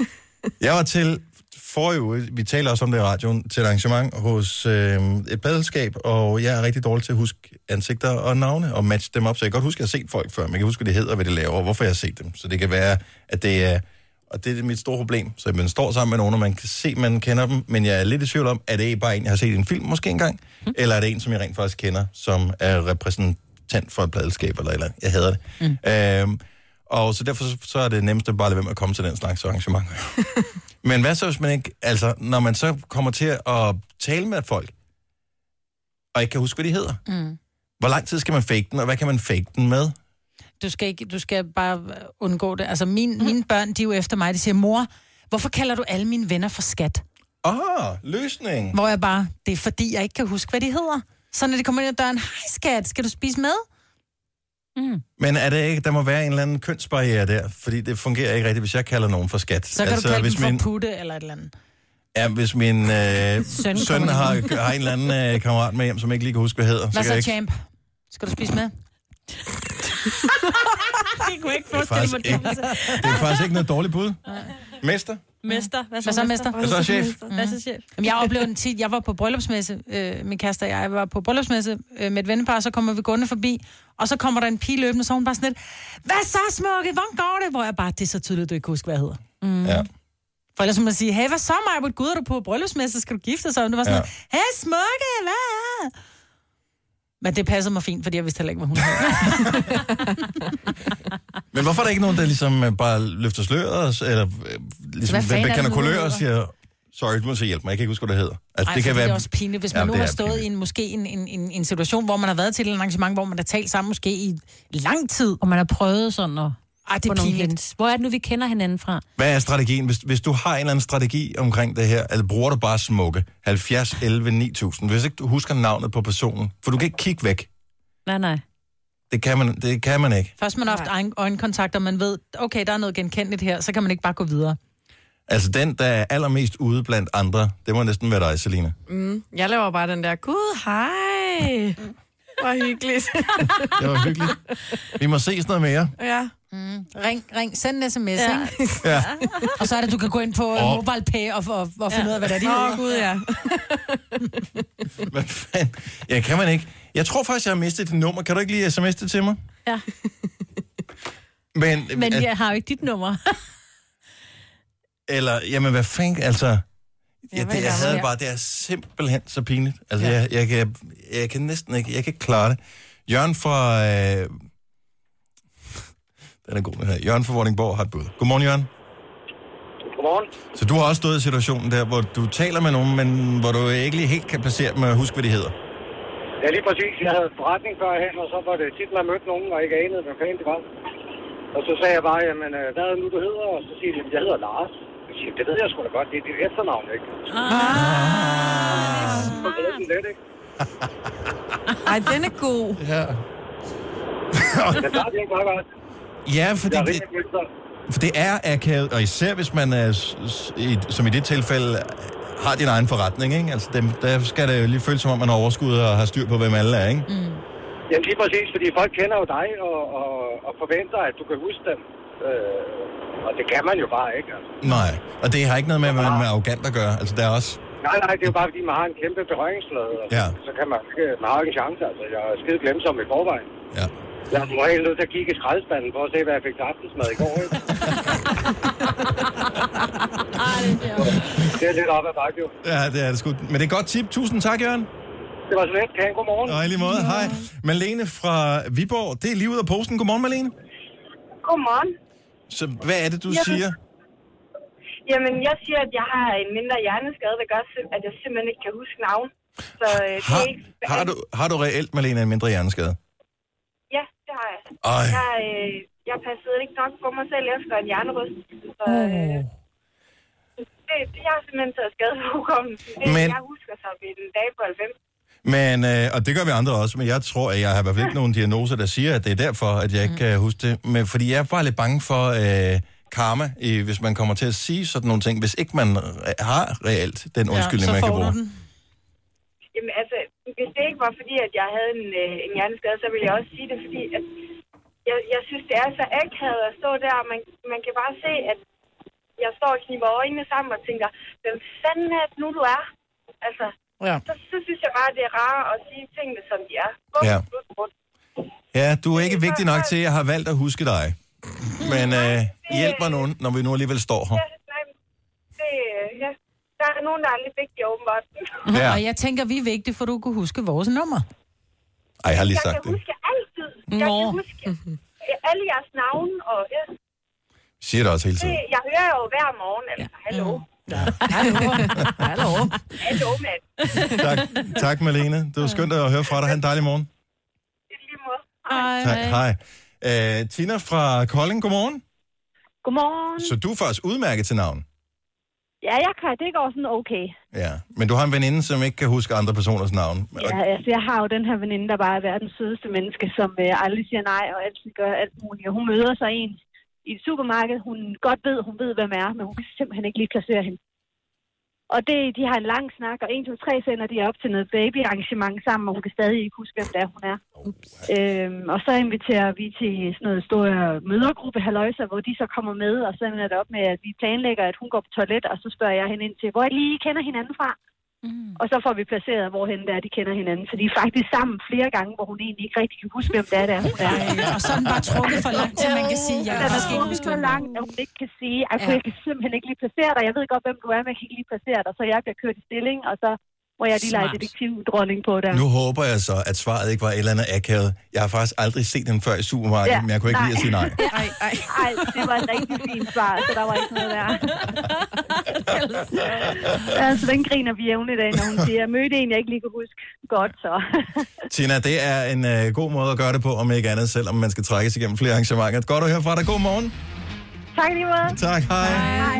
I: Jeg var til forrige uge, vi taler også om det i radioen, til et arrangement hos øh, et badelskab, og jeg er rigtig dårlig til at huske ansigter og navne og matche dem op, så jeg kan godt huske, at jeg har set folk før, men jeg kan huske, hvad de hedder, hvad de laver, og hvorfor jeg har set dem. Så det kan være, at det er, og det er mit store problem, så man står sammen med nogen, og man kan se, at man kender dem, men jeg er lidt i tvivl om, er det bare en, jeg har set i en film måske engang, mm. eller er det en, som jeg rent faktisk kender, som er repræsentant for et badelskab eller et eller andet. Jeg hader det. Mm. Øhm, og så derfor så er det nemmest at bare lade være med at komme til den slags arrangement. Men hvad så, hvis man ikke... Altså, når man så kommer til at tale med folk, og ikke kan huske, hvad de hedder,
G: Mm.
I: hvor lang tid skal man fake den, og hvad kan man fake den med?
G: Du skal, ikke, du skal bare undgå det. Altså, min, mm. mine børn, de er jo efter mig, de siger, mor, hvorfor kalder du alle mine venner for skat?
I: Ah, løsning.
G: Hvor jeg bare, det er fordi, jeg ikke kan huske, hvad de hedder. Så når de kommer ind ad døren, hej skat, skal du spise med? Mm.
I: Men er det ikke, der må være en eller anden kønsbarriere der, fordi det fungerer ikke rigtigt, hvis jeg kalder nogen for skat.
G: Så kan altså, du kalde
I: hvis
G: dem for
I: min,
G: putte eller et eller andet.
I: Ja, hvis min øh,
G: Søn
I: søn
G: kommer
I: har,
G: ind.
I: har en eller anden øh, kammerat med hjem, som ikke lige kan huske, hvad hedder.
G: Hvad
I: kan
G: så,
I: jeg ikke...
G: champ? Skal du spise med?
F: Det kunne ikke
I: Det er,
F: forestille
I: faktisk
F: mig
I: ikke, det er faktisk ikke noget dårligt bud. Mester?
F: Mester. Hvad
G: Hvad så, mester?
I: Hvad så, chef?
F: Hvad så, chef?
G: Jamen, jeg oplevede en tit, jeg var på bryllupsmesse, øh, min kæreste og jeg var på bryllupsmesse øh, med et vennepar, så kommer vi gående forbi, og så kommer der en pige løbende, så hun bare sådan lidt, hvad så, smukke, hvordan går det? Hvor jeg bare, det er så tydeligt, du ikke kan huske, hvad jeg hedder. Mm.
I: Ja.
G: For ellers må man sige, hey, hvad så, Maja, gud, er du på bryllupsmesse, skal du gifte sig? Og det var sådan, ja. Hey, smukke, hvad? Men det passede mig fint, fordi jeg vidste heller ikke, hvad hun hed.
I: Men hvorfor er der ikke nogen, der ligesom øh, bare løfter sløret, eller øh, ligesom
G: Hvad fanden er
I: bekender
G: det, hun
I: kulør og
G: hedder?
I: siger, Sorry, du må så hjælpe mig. Jeg kan ikke huske, hvad det hedder. Altså,
G: Ej,
I: det kan være...
G: det er også pinligt, hvis man
I: Jamen,
G: nu
I: det
G: har
I: er
G: stået i en, måske en, en, en, en situation, hvor man har været til et arrangement, hvor man har talt sammen måske i lang tid.
F: Og man har prøvet sådan at...
G: Ej, det er pinligt.
F: Hvor er det nu, vi kender hinanden fra?
I: Hvad er strategien? Hvis, hvis du har en eller anden strategi omkring det her, eller bruger du bare smukke? halvfjerds elleve ni tusind. Hvis ikke du husker navnet på personen, for du kan ikke kigge væk.
F: Nej, nej.
I: Det kan man, det kan man ikke.
G: Først man har haft egen øjenkontakt, og man ved, okay, der er noget genkendeligt her, så kan man ikke bare gå videre.
I: Altså den, der er allermest ude blandt andre, det må næsten være dig, Selina.
H: Mm, jeg laver bare den der, gud, hej. Hvor hyggeligt.
I: Det var hyggeligt. Vi må ses noget mere.
H: Ja.
G: Mm. Ring, ring, send en sms,
H: Ja.
G: ikke?
I: Ja.
G: Og så er det, du kan gå ind på
I: Åh.
G: oh. MobilePay og, og, og finde
H: Ja.
G: ud af, hvad det er, de
H: Åh,
G: hedder.
H: gud, ja.
I: Hvad fanden? Ja, kan man ikke. Jeg tror faktisk, jeg har mistet dit nummer. Kan du ikke lige sms'e det til mig?
F: Ja.
I: Men,
F: Men
I: at,
F: jeg har jo ikke dit nummer.
I: Eller, jamen hvad fanden, altså... Ja,
F: hvad
I: det,
F: er
I: jeg
F: der
I: havde
F: her?
I: bare, det er simpelthen så pinligt. Altså,
F: Ja.
I: ja. jeg, jeg, kan, jeg kan næsten ikke, jeg kan ikke klare det. Jørgen fra... Øh... Den er god, den her. Jørgen fra Vordingborg har et bud. Godmorgen, Jørgen.
S: Godmorgen.
I: Så du har også stået i situationen der, hvor du taler med nogen, men hvor du ikke lige helt kan placere dem og huske, hvad de hedder.
S: Ja, lige præcis. Jeg havde forretning førhen, og så var det tit, man mødte nogen, og ikke anede, hvad fanden det var. Og så sagde jeg bare, jamen, øh, hvad er det nu, du hedder? Og så siger de, jeg hedder Lars. Jeg siger, det ved jeg sgu da godt, det er dit efternavn, ikke?
H: Ah.
S: Så det er sådan lidt, ikke?
H: Ej, den er god.
I: Ja.
S: Men der er det ikke meget godt.
I: Ja, fordi
S: Jeg er
I: det,
S: rigtig følsom.
I: for det er akavet, og især hvis man er, s- s- i, som i det tilfælde, har din egen forretning, ikke? Altså, dem, der skal det jo lige føles som om, man har overskud og har styr på, hvem alle er, ikke?
S: Mm. Jamen lige præcis, fordi folk kender jo dig og, og, og forventer, at du kan huske dem. Øh, og det kan man jo bare ikke, altså.
I: Nej, og det har ikke noget med, hvad man er arrogant at gøre. Altså, der er også...
S: Nej, nej, det er jo bare, fordi man har en kæmpe berøringsflade. Og
I: Ja.
S: Så kan man ikke... Man har jo ikke en chance, altså. Jeg er skide glemsom i forvejen.
I: Ja.
S: Jeg var helt nødt til at kigge i skraldespanden for at se, hvad jeg fik til aftensmad i går, ikke? Det er lidt op ad bakke, jo.
I: Ja, det er det sgu. Men det er et godt tip. Tusind tak, Jørgen.
S: Det var så let. Kan god morgen.
I: Og i lige måde. Hej. Malene fra Viborg. Det er lige ud af posten. Godmorgen, Malene.
Q: Godmorgen.
I: Så hvad er det, du
Q: Jamen.
I: siger?
Q: Jamen, jeg siger, at jeg har en mindre hjerneskade, der gør, sim- at jeg simpelthen ikke kan huske navn. Så øh, det
I: Har,
Q: er ikke...
I: har, du, har du reelt, Malene, en mindre hjerneskade?
Q: Ja, det har jeg.
I: Ej.
Q: Jeg, øh, jeg passede ikke nok på mig selv efter en hjernerystelse. Så øh, det, det, jeg har simpelthen taget skade på hukommelsen. Det,
I: Men-
Q: Jeg husker så ved en dag på halvfems.
I: Men, øh, og det gør vi andre også, men jeg tror, at jeg har i hvert fald ikke nogen diagnoser, der siger, at det er derfor, at jeg ikke kan huske det. Men fordi jeg er bare lidt bange for øh, karma, i, hvis man kommer til at sige sådan nogle ting, hvis ikke man re- har reelt den undskyldning, man kan bruge.
Q: Jamen altså, hvis det ikke var fordi, at jeg havde en, øh, en hjerneskade, så ville jeg også sige det, fordi at jeg, jeg synes, det er så akavet at stå der, og man, man kan bare se, at jeg står og kniber øjnene sammen og tænker, hvem fanden er det nu, du er? Altså,
G: ja.
Q: så, så synes jeg bare, det er rart at sige tingene, som de er. Bum,
I: Ja.
Q: bum, bum.
I: Ja, du er ikke vigtig nok til, at jeg har valgt at huske dig. Men øh, hjælp mig nu, når vi nu alligevel står her.
Q: Ja, nej, det, øh, ja. Der er nogen, der er lidt vigtige, åbenbart.
I: Ja.
G: Og jeg tænker, vi er vigtige, for du kan huske vores nummer.
I: Ej, jeg har lige
Q: Jeg
I: sagt
Q: kan
I: det.
Q: huske altid. Jeg
G: Nå.
Q: kan huske alle jeres navne, og ja,
I: Jeg siger det også hele
Q: det,
I: tiden.
Q: jeg hører jo hver morgen, altså, hallo.
G: Hallo. Hallo.
Q: Hallo, mand.
I: Tak, tak Malene. Det var skønt at høre fra dig. Ha' en dejlig morgen.
Q: Hej.
I: Tak, hej. Uh, Tina fra Kolding, godmorgen.
T: Godmorgen.
I: Så du er faktisk udmærket til navn.
T: Ja, jeg kan. Det går sådan okay.
I: Ja, men du har en veninde, som ikke kan huske andre personers navn.
T: Ja, altså, jeg har jo den her veninde, der bare er verdens sødeste menneske, som øh, aldrig siger nej og altid gør alt muligt. Og hun møder sig en i et supermarked, hun godt ved, hun ved, hvem er, men hun kan simpelthen ikke lige placere hende. Og det, de har en lang snak, og en, to, tre sender de op til noget babyarrangement sammen, og hun kan stadig ikke huske, hvem det er, hun er. Øhm, og så inviterer vi til sådan noget stor mødergruppe, halløjser, hvor de så kommer med, og så ender det op med, at vi planlægger, at hun går på toilet, og så spørger jeg hende ind til, hvor I lige kender hinanden fra. Mm. Og så får vi placeret, hvorhen det er, de kender hinanden. Så de er faktisk sammen flere gange, hvor hun egentlig ikke rigtig kan huske, hvem det er, der hun er.
G: Og så er den bare trukket for langt, til man kan sige, jeg
T: Den
G: kan
T: er
G: faktisk ikke
T: trukket
G: huske,
T: så
G: hvem det er.
T: langt, at hun ikke kan sige, at
G: Ja.
T: jeg kan simpelthen ikke lige placere dig. Jeg ved godt, hvem du er, men jeg kan ikke lige placere dig. Så jeg bliver kørt i stilling, og så hvor jeg lige leger detektivdronning på der.
I: Nu håber jeg så, at svaret ikke var et eller andet akavet. Jeg har faktisk aldrig set den før i supermarkedet, ja, men jeg kunne ikke nej. lide at sige nej.
T: Ej, ej. Ej, det var et rigtig fint svar, så der var ikke noget der. Altså, den griner vi jævnligt af, når hun siger, jeg mødte en, jeg ikke lige kunne huske godt, så.
I: Tina, det er en uh, god måde at gøre det på, om ikke andet, selvom man skal trækkes igennem flere arrangementer. Godt at høre fra dig. God morgen.
T: Tak lige måde.
I: Tak, hej.
T: Hej.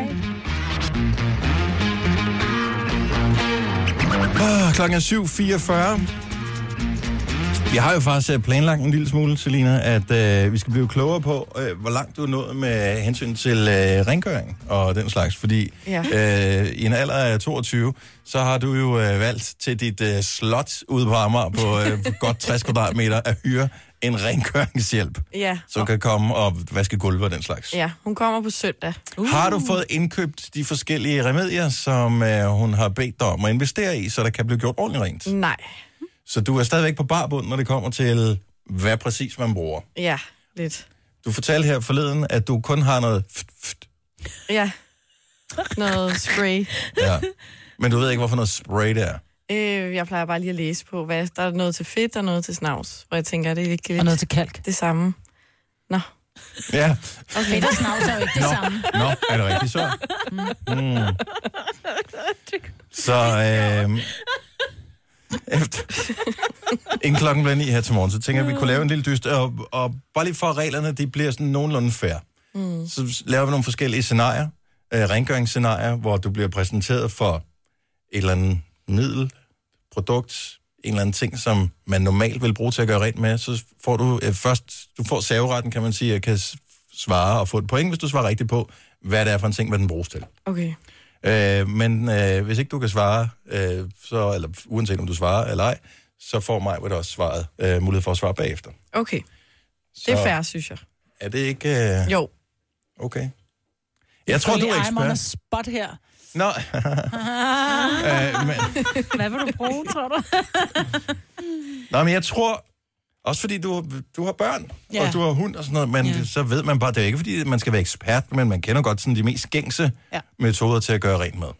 I: Oh, klokken er syv fireogfyrre. Vi har jo faktisk planlagt en lille smule, Selina, at øh, vi skal blive klogere på, øh, hvor langt du er nået med hensyn til øh, rengøring og den slags. Fordi
H: Ja.
I: øh, i en alder af toogtyve, så har du jo øh, valgt til dit øh, slot ude på Amager på øh, godt tres kvadratmeter at hyre en rengøringshjælp,
H: Ja.
I: som kan komme og vaske gulve og den slags.
H: Ja, hun kommer på søndag.
I: Uh. Har du fået indkøbt de forskellige remedier, som øh, hun har bedt dig om at investere i, så der kan blive gjort ordentligt rent?
H: Nej.
I: Så du er stadigvæk på barbund, når det kommer til, hvad præcis man bruger.
H: Ja, lidt.
I: Du fortalte her forleden, at du kun har noget ft, ft.
H: Ja. Noget spray.
I: Ja. Men du ved ikke, hvorfor noget spray det er.
H: Øh, jeg plejer bare lige at læse på, hvad der er noget til fedt og noget til snavs. Hvor jeg tænker, det er ikke lidt
G: Og noget til kalk.
H: det samme. Nå.
I: Ja.
G: Okay. Fedt og snavs er jo ikke det
I: Nå.
G: samme.
I: Nå, er det rigtigt så? Mm. Så, øh, efter, inden klokken bliver ni her til morgen, så tænker jeg, at vi kunne lave en lille dyst, og, og bare lige for at reglerne, de bliver sådan nogenlunde fair.
H: Mm.
I: Så laver vi nogle forskellige scenarier, øh, rengøringsscenarier, hvor du bliver præsenteret for et eller andet middel, produkt, en eller anden ting, som man normalt vil bruge til at gøre rent med, så får du øh, først, du får serveretten, kan man sige, at kan svare og få et point, hvis du svarer rigtigt på, hvad det er for en ting, hvad den bruges til.
H: Okay.
I: Øh, men øh, hvis ikke du kan svare, øh, så, eller uanset om du svarer eller ej, så får mig vel også svaret, øh, mulighed for at svare bagefter.
H: Okay. Det er fair, synes jeg.
I: Er det ikke... Øh...
H: Jo.
I: Okay. Jeg tror, du er
G: I'm on a
I: ekspert.
G: spot her.
I: Nå. øh, men...
F: Hvad vil du bruge, tror du?
I: Nå, men jeg tror... Også fordi du, du har børn,
G: Ja.
I: og du har hund og sådan noget, men
G: Ja.
I: ja. så ved man bare, det er ikke fordi, man skal være ekspert, men man kender godt sådan de mest gængse
G: Ja.
I: metoder til at gøre rent med.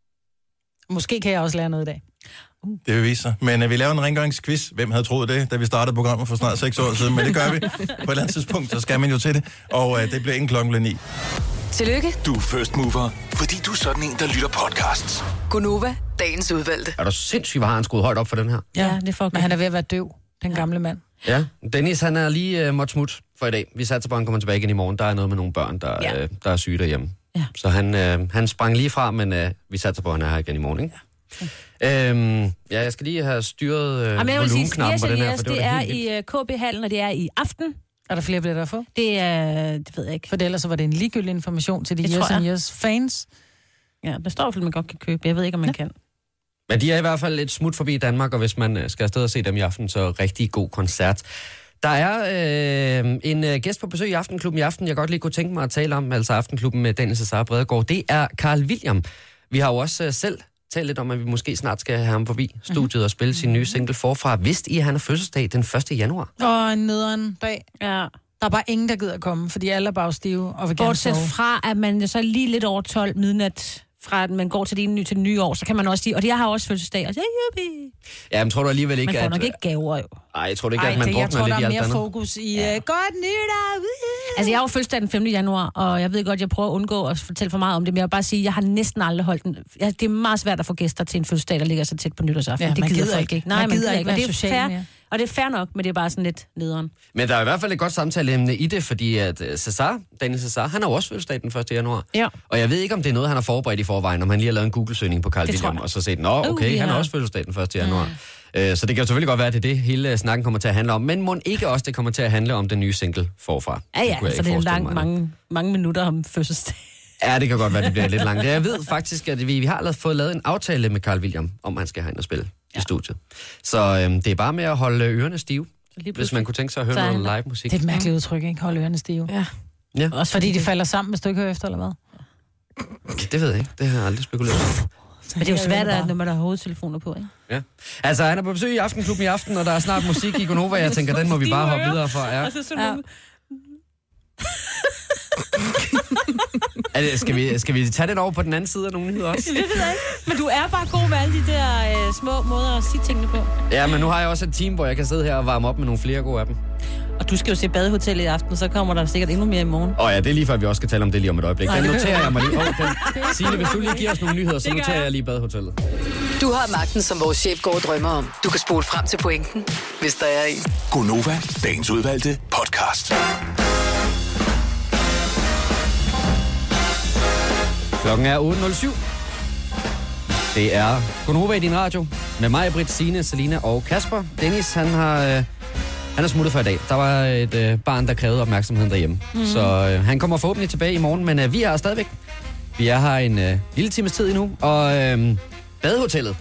G: Måske kan jeg også lære noget i dag.
I: Det vil vise sig. Men uh, vi laver en rengøringsquiz. Hvem havde troet det, da vi startede programmet for snart seks år siden? Men det gør vi. På et eller andet tidspunkt, så skal man jo til det. Og uh, det bliver inden klokken bliver ni.
K: Tillykke,
R: Du er first mover, fordi du er sådan en, der lytter podcasts.
K: Gunova, dagens udvalgte.
E: Er du sindssygt, hvor har han skruet højt op for den her?
G: Ja, det får men han er ved at være døv, den gamle mand.
E: Ja, Dennis han er lige uh, måtte smut for i dag. Vi satser på, at han kommer tilbage igen i morgen. Der er noget med nogle børn, der,
G: Ja.
E: ja. uh, der er syge derhjemme.
G: Ja.
E: Så han, uh, han sprang lige fra, men uh, vi satser på, at han er her igen i morgen, ikke? Ja. Øhm, ja, jeg skal lige have styret uh,
F: Jamen, jeg vil sige,
E: volumenknappen
F: yes,
E: på den her,
F: yes,
E: for det,
F: det
E: var da
F: er
E: helt vildt.
F: i uh, K B-hallen, og det er i aften.
G: Er der flere billetter at få?
F: Det er, det ved jeg ikke.
G: For ellers så var det en ligegyldig information til de
F: Det
G: Years
F: tror
G: and
F: jeg.
G: Years fans.
F: Ja, der står i hvert fald, man godt kan købe. Jeg ved ikke, om man ja. kan.
E: Men de er i hvert fald et smut forbi Danmark, og hvis man øh, skal afsted og se dem i aften, så rigtig god koncert. Der er øh, en øh, gæst på besøg i Aftenklubben i aften, jeg godt lige kunne tænke mig at tale om, altså Aftenklubben med Daniel Cesar Bredegaard. Det er Carl William. Vi har jo også øh, selv talt lidt om, at vi måske snart skal have ham forbi studiet mm-hmm. og spille sin nye single Forfra. Vidste I, at han har fødselsdag den første januar?
G: Og en nederen dag.
F: Ja.
G: Der er bare ingen, der gider at komme, fordi alle er bare stive og vil gerne
F: Bortset
G: sove.
F: fra, at man jo så lige lidt over tolv midnat, fra at man går til det ene til det nye år, så kan man også sige, og jeg har også fødselsdag, og så jubi.
E: Ja, men tror du alligevel ikke,
F: Man får
E: at...
F: nok ikke gaver, jo.
E: Ej, jeg tror ikke,
G: Ej,
E: at man
G: det, jeg
E: drukner
G: tror,
E: lidt
G: der
E: i
G: er
E: alt
G: mere
E: andet.
G: fokus i ja. uh, godt nytår.
F: Altså, jeg har jo fødselsdag den femte januar, og jeg ved godt, jeg prøver at undgå at fortælle for meget om det, men jeg vil bare sige, at jeg har næsten aldrig holdt den. Ja, det er meget svært at få gæster til en fødselsdag, der ligger så tæt på nytårsaften.
G: Ja,
F: det
G: man
F: gider
G: gider
F: folk
G: ikke.
F: ikke.
G: Man gider ikke
F: og
G: være
F: det er
G: social
F: fair,
G: mere.
F: og det er fair nok, men det er bare sådan lidt nederen.
E: Men der er i hvert fald et godt samtaleemne i det, fordi at uh, Cesar, Daniel Cesar, han har jo også fødselsdag den første januar.
F: Ja.
E: Og jeg ved ikke, om det er noget, han har forberedt i forvejen, om han lige har lavet en Google-søgning på Carl
F: Det tror
E: William,
F: jeg.
E: og så set, nå, okay,
F: Uh,
E: han
F: ja.
E: har også fødselsdag den første januar. Mm. Så det kan jo selvfølgelig godt være, at det er det, hele snakken kommer til at handle om. Men må ikke også, det kommer til at handle om den nye single Forfra?
F: Ja, ja,
E: kunne jeg
F: så
E: ikke
F: det er
E: forestille
F: lang,
E: mig.
F: mange, mange minutter om fødselsdag.
E: Ja, det kan godt være, det bliver lidt langt. Jeg ved faktisk, at vi, vi har lavet, fået lavet en aftale med Carl William, om han skal have ind og spille ja. i studiet. Så øhm, det er bare med at holde ørerne stive, hvis man kunne tænke sig at høre noget live musik.
G: Det er et mærkeligt udtryk, ikke? Hold ørerne stive.
H: Ja.
E: Ja.
G: Også fordi de falder sammen, hvis du ikke hører efter, eller hvad?
E: Det ved jeg ikke. Det har jeg aldrig spekuleret på.
F: Men det er jo svært, at, når man har hovedtelefoner på, ikke?
E: Ja. Altså, han er på besøg i Aftenklubben i aften, og der er snart musik i Gonova. Jeg tænker, den må vi bare hoppe videre fra. Ja.
F: Og så sådan ja.
E: Altså, skal, vi, skal vi tage den over på den anden side af nogle nyheder også?
F: Det ved jeg ikke. Men du er bare god med alle de der øh, små måder at sige tingene på.
E: Ja, men nu har jeg også et team, hvor jeg kan sidde her og varme op med nogle flere gode af dem.
F: Og du skal jo se Badehotellet i aften, så kommer der sikkert endnu mere i morgen.
E: Åh oh ja, det er lige før, vi også skal tale om det lige om et øjeblik.
F: Nej,
E: Den
F: det
E: noterer jeg mig lige. Oh, den...
F: Det
E: Signe, hvis du lige giver os nogle nyheder, så
F: Det gør
E: noterer
F: jeg.
E: jeg lige Badehotellet.
K: Du har magten, som vores chef går og drømmer om. Du kan spole frem til pointen, hvis der er en.
R: Gonova, dagens udvalgte podcast.
E: Klokken er otte nul syv. Det er Gonova i din radio med mig, Britt, Signe, Selina og Kasper. Dennis, han har, øh, han er smuttet for i dag. Der var et øh, barn, der krævede opmærksomheden derhjemme.
F: Mhm.
E: Så øh, han kommer forhåbentlig tilbage i morgen, men øh, vi er her stadigvæk. Vi er her en øh, lille times tid endnu, og øh, Badehotellet.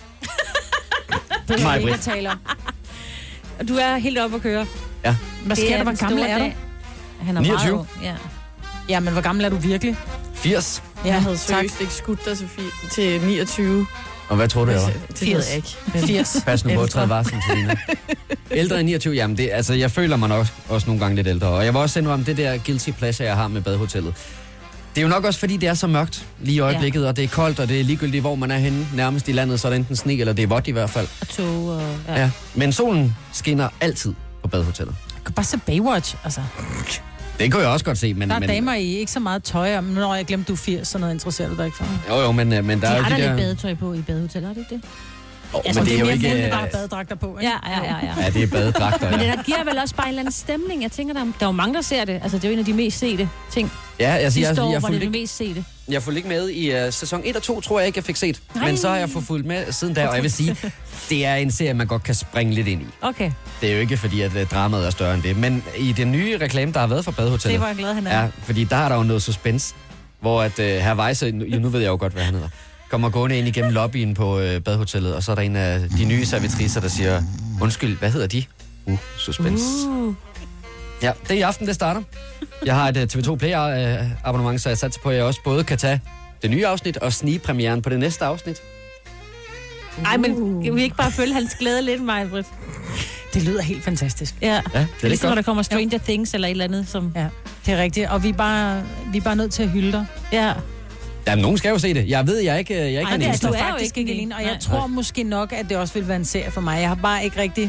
G: Det er
E: Mig,
G: ikke
E: Britt.
G: at tale om.
F: Og du er helt oppe at køre.
E: Ja.
G: Hvad
F: Det
G: sker
F: er
G: der? Hvor
F: den
G: gammel
F: store
G: er du?
F: dag. Han er
E: niogtyve.
F: meget ung, ja.
G: Ja, men hvor gammel er du virkelig?
E: firs.
H: Jeg havde
G: tak.
H: seriøst ikke skudt dig, Sofie, til niogtyve.
E: Og hvad tror du, jeg var?
H: Det ved jeg ikke. Men
G: firs.
E: Pas nu på at
H: Ældre.
E: træde varsel, Selina. Ældre end niogtyve, jamen det, altså jeg føler mig nok også nogle gange lidt ældre. Og jeg vil også sende om det der guilty pleasure, jeg har med Badehotellet. Det er jo nok også, fordi det er så mørkt lige i øjeblikket, ja. Og det er koldt, og det er ligegyldigt, hvor man er henne. Nærmest i landet, så er det enten sne, eller det er vådt i hvert fald.
F: Og tog og... Ja.
E: Ja. Men solen skinner altid på Badehotellet.
G: Du kan bare se Baywatch, altså.
E: Det kunne jeg også godt se, men...
G: Der er
E: men,
G: damer i ikke så meget tøj, men når jeg glemte, du er firs, så noget interesserer du dig ikke for.
E: Jo, jo, men, øh, men der
F: De
E: er jo
F: har
E: de
F: da
E: der...
F: lidt badetøj på i Badehotellet, er det ikke det?
E: Oh, men det er jo ikke...
G: Mændene,
E: øh,
G: der har badedragter på, ikke?
F: Ja, ja, ja. ja.
E: Ja, det er badedragter,
F: Men det
E: ja.
F: der giver vel også bare en eller anden stemning. Jeg tænker, der er, der er jo mange, der ser det. Altså, det er jo en af de mest sete ting.
E: Ja, jeg,
F: Sidste
E: jeg, jeg,
F: år
E: jeg,
F: var det
E: fulgte
F: det
E: ikke,
F: mest sete.
E: jeg fulgte ikke med i uh, sæson et og to, tror jeg ikke, jeg fik set.
F: Nej.
E: Men så har jeg fået fulgt med siden da, og jeg vil sige, det er en serie, man godt kan springe lidt ind i.
F: Okay.
E: Det er jo ikke fordi, at uh, dramaet er større end det. Men i den nye reklame, der har været for Badehotellet...
F: Det var jeg glad, han er.
E: Ja, fordi der er der jo noget suspense, hvor at uh, herr Weisse, nu, nu ved jeg jo godt, hvad han hedder, kommer gående ind igennem lobbyen på uh, Badehotellet, og så er der en af de nye servitricer, der siger, undskyld, hvad hedder de? Uh, suspense.
F: Uh.
E: Ja, det er i aften, det starter. Jeg har et uh, T V to Play-abonnement, så jeg satser på, at jeg også både kan tage det nye afsnit og snige-premieren på det næste afsnit.
F: Ej, men kan vi ikke bare følge hans glæde lidt, mig, Britt?
G: Det lyder helt fantastisk.
F: Ja,
E: Ja, det
F: det
E: er
F: er
E: lidt
F: ligesom, når
E: godt.
F: der kommer Stranger Things eller et eller andet, som...
G: Ja, det er rigtigt. Og vi er bare, vi er bare nødt til at hylde dig.
F: Ja.
E: Jamen, nogen skal jo se det. Jeg ved, jeg er ikke, jeg er ikke
G: Ej,
E: den
G: det er
E: eneste.
G: du
F: er jo
G: faktisk
F: ikke
G: ikke
F: en-
G: alene. Og jeg
F: nej.
G: tror
E: Nej.
G: måske nok, at det også vil være en serie for mig. Jeg har bare ikke rigtig